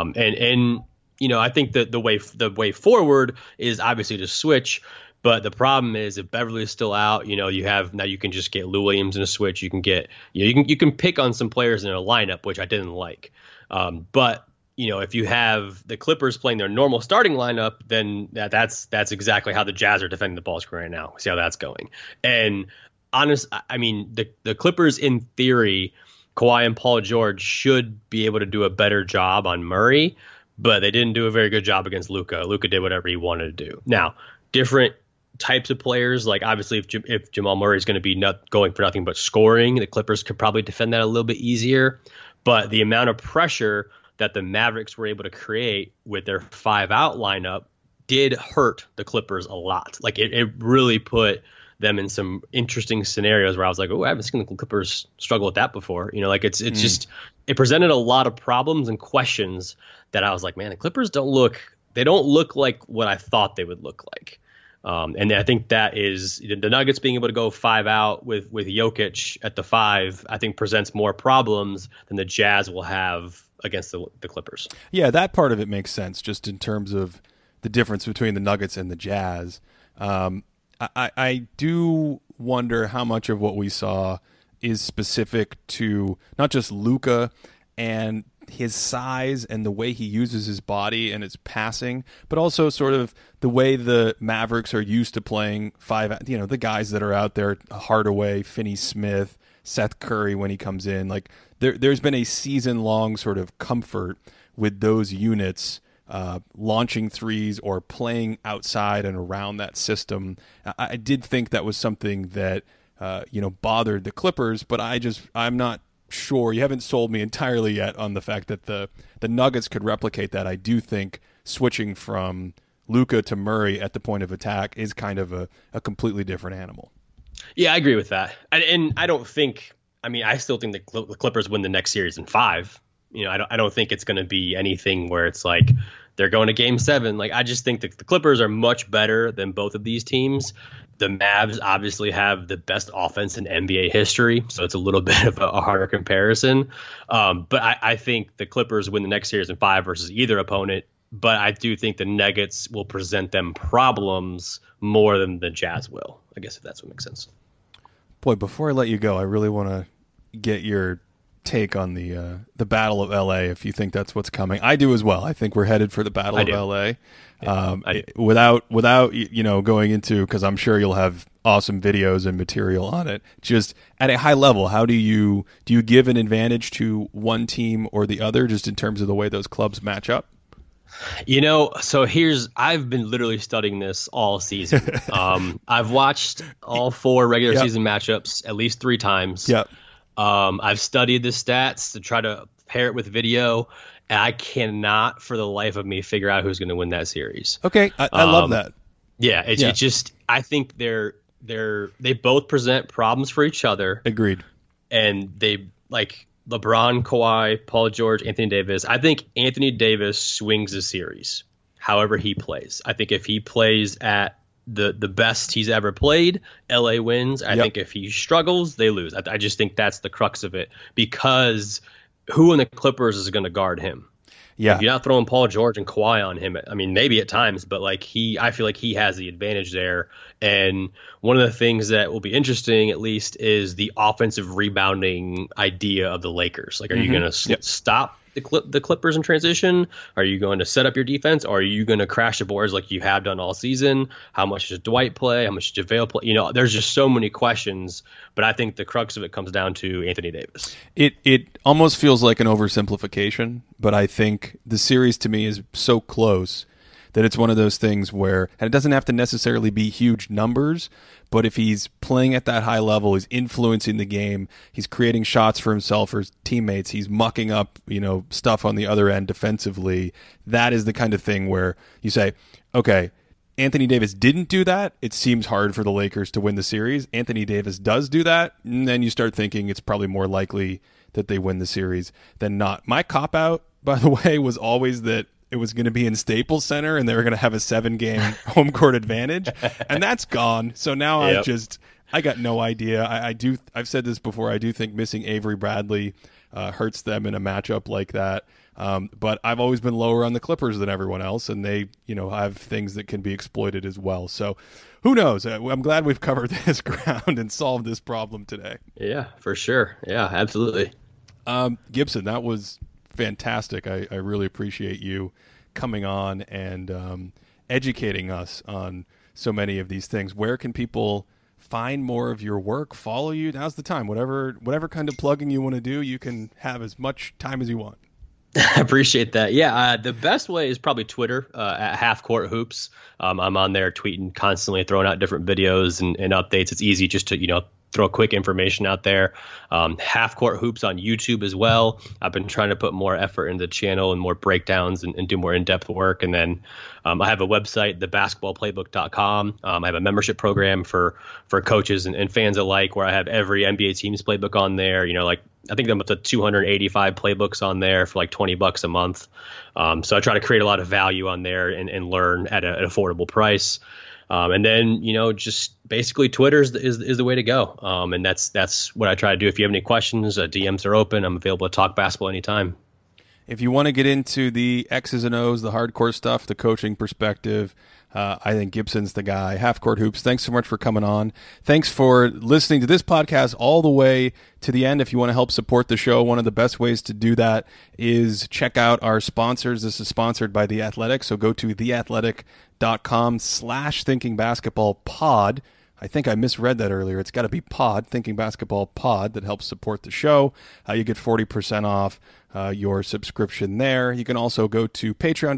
I think that the way forward is obviously to switch, but the problem is if Beverly is still out, you can just get Lou Williams in a switch. You can get you can pick on some players in a lineup, which I didn't like, but. If you have the Clippers playing their normal starting lineup, then that's exactly how the Jazz are defending the ball screen right now. See how that's going. And the Clippers, in theory, Kawhi and Paul George should be able to do a better job on Murray, but they didn't do a very good job against Luka. Luka did whatever he wanted to do. Now, different types of players, like obviously if Jamal Murray is going to be going for nothing but scoring, the Clippers could probably defend that a little bit easier. But the amount of pressure that the Mavericks were able to create with their 5-out lineup did hurt the Clippers a lot. Like it really put them in some interesting scenarios where I was like, oh, I haven't seen the Clippers struggle with that before. It's just, it presented a lot of problems and questions that I was like, man, the Clippers don't look like what I thought they would look like. And I think that is the Nuggets being able to go 5 out with Jokic at the 5, I think presents more problems than the Jazz will have against the Clippers. Yeah, that part of it makes sense just in terms of the difference between the Nuggets and the Jazz. I do wonder how much of what we saw is specific to not just Luka and his size and the way he uses his body and his passing, but also sort of the way the Mavericks are used to playing 5, the guys that are out there, Hardaway, Finney-Smith, Seth Curry when he comes in. Like there's been a season-long sort of comfort with those units launching threes or playing outside and around that system. I did think that was something that bothered the Clippers, but I'm not sure. You haven't sold me entirely yet on the fact that the Nuggets could replicate that. I do think switching from Luka to Murray at the point of attack is kind of a completely different animal. Yeah, I agree with that. And I don't think, I still think the Clippers win the next series in 5. I don't think it's going to be anything where it's like they're going to game 7. Like, I just think that the Clippers are much better than both of these teams. The Mavs obviously have the best offense in NBA history, so it's a little bit of a harder comparison. But I think the Clippers win the next series in 5 versus either opponent. But I do think the Nuggets will present them problems more than the Jazz will, I guess, if that's what makes sense. Boy, before I let you go, I really want to get your take on the Battle of LA, if you think that's what's coming. I do as well. I think we're headed for the Battle of LA. Without going into, because I'm sure you'll have awesome videos and material on it, just at a high level, how do you give an advantage to one team or the other just in terms of the way those clubs match up? So I've been literally studying this all season. I've watched all 4 regular season matchups at least 3 times. Yep. I've studied the stats to try to pair it with video, and I cannot for the life of me figure out who's going to win that series. Okay, I love that. Yeah, it's just, I think they both present problems for each other. Agreed. And they, like, LeBron, Kawhi, Paul George, Anthony Davis. I think Anthony Davis swings the series however he plays. I think if he plays at the best he's ever played, LA wins. I think if he struggles, they lose. I just think that's the crux of it, because who in the Clippers is going to guard him? Yeah. If you're not throwing Paul George and Kawhi on him, maybe at times, but I feel like he has the advantage there. And one of the things that will be interesting, at least, is the offensive rebounding idea of the Lakers. Like, are you going to stop the Clippers in transition? Are you going to set up your defense? Or are you going to crash the boards like you have done all season? How much does Dwight play? How much does JaVale play? There's just so many questions, but I think the crux of it comes down to Anthony Davis. It almost feels like an oversimplification, but I think the series to me is so close that it's one of those things where, and it doesn't have to necessarily be huge numbers, but if he's playing at that high level, he's influencing the game, he's creating shots for himself or his teammates, he's mucking up, stuff on the other end defensively, that is the kind of thing where you say, okay, Anthony Davis didn't do that, it seems hard for the Lakers to win the series. Anthony Davis does do that, and then you start thinking it's probably more likely that they win the series than not. My cop-out, by the way, was always that it was going to be in Staples Center and they were going to have a 7-game home court advantage, and that's gone. So now I got no idea. I've said this before. I do think missing Avery Bradley hurts them in a matchup like that. But I've always been lower on the Clippers than everyone else, and they, have things that can be exploited as well. So who knows? I'm glad we've covered this ground and solved this problem today. Yeah, for sure. Yeah, absolutely. Gibson, that was fantastic. I really appreciate you coming on and educating us on so many of these things. Where can people find more of your work, follow you? Now's the time. Whatever kind of plugging you want to do, you can have as much time as you want. I appreciate that. Yeah, the best way is probably Twitter at Half Court Hoops. I'm on there tweeting constantly, throwing out different videos and updates. It's easy just to throw quick information out there. Half Court Hoops on YouTube as well. I've been trying to put more effort into the channel and more breakdowns and do more in-depth work. And then I have a website, thebasketballplaybook.com. I have a membership program for coaches and fans alike, where I have every NBA team's playbook on there. I think I'm up to 285 playbooks on there for like $20 a month. So I try to create a lot of value on there and learn at an affordable price. And then, just basically Twitter is the way to go. And that's what I try to do. If you have any questions, DMs are open. I'm available to talk basketball anytime. If you want to get into the X's and O's, the hardcore stuff, the coaching perspective, I think Gibson's the guy. Half Court Hoops, thanks so much for coming on. Thanks for listening to this podcast all the way to the end. If you want to help support the show, one of the best ways to do that is check out our sponsors. This is sponsored by The Athletic, so go to theathletic.com/thinkingbasketballpod. I think I misread that earlier. It's got to be pod, Thinking Basketball Pod, that helps support the show. You get 40% off your subscription there. You can also go to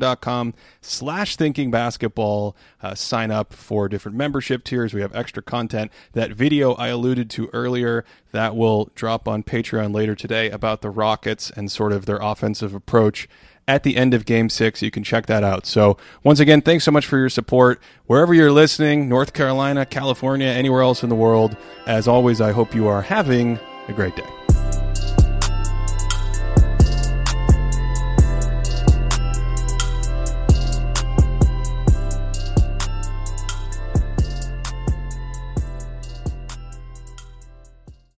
patreon.com/thinkingbasketball, sign up for different membership tiers. We have extra content. That video I alluded to earlier, that will drop on Patreon later today about the Rockets and sort of their offensive approach at the end of Game 6. You can check that out. So once again, thanks so much for your support. Wherever you're listening, North Carolina, California, anywhere else in the world, as always, I hope you are having a great day.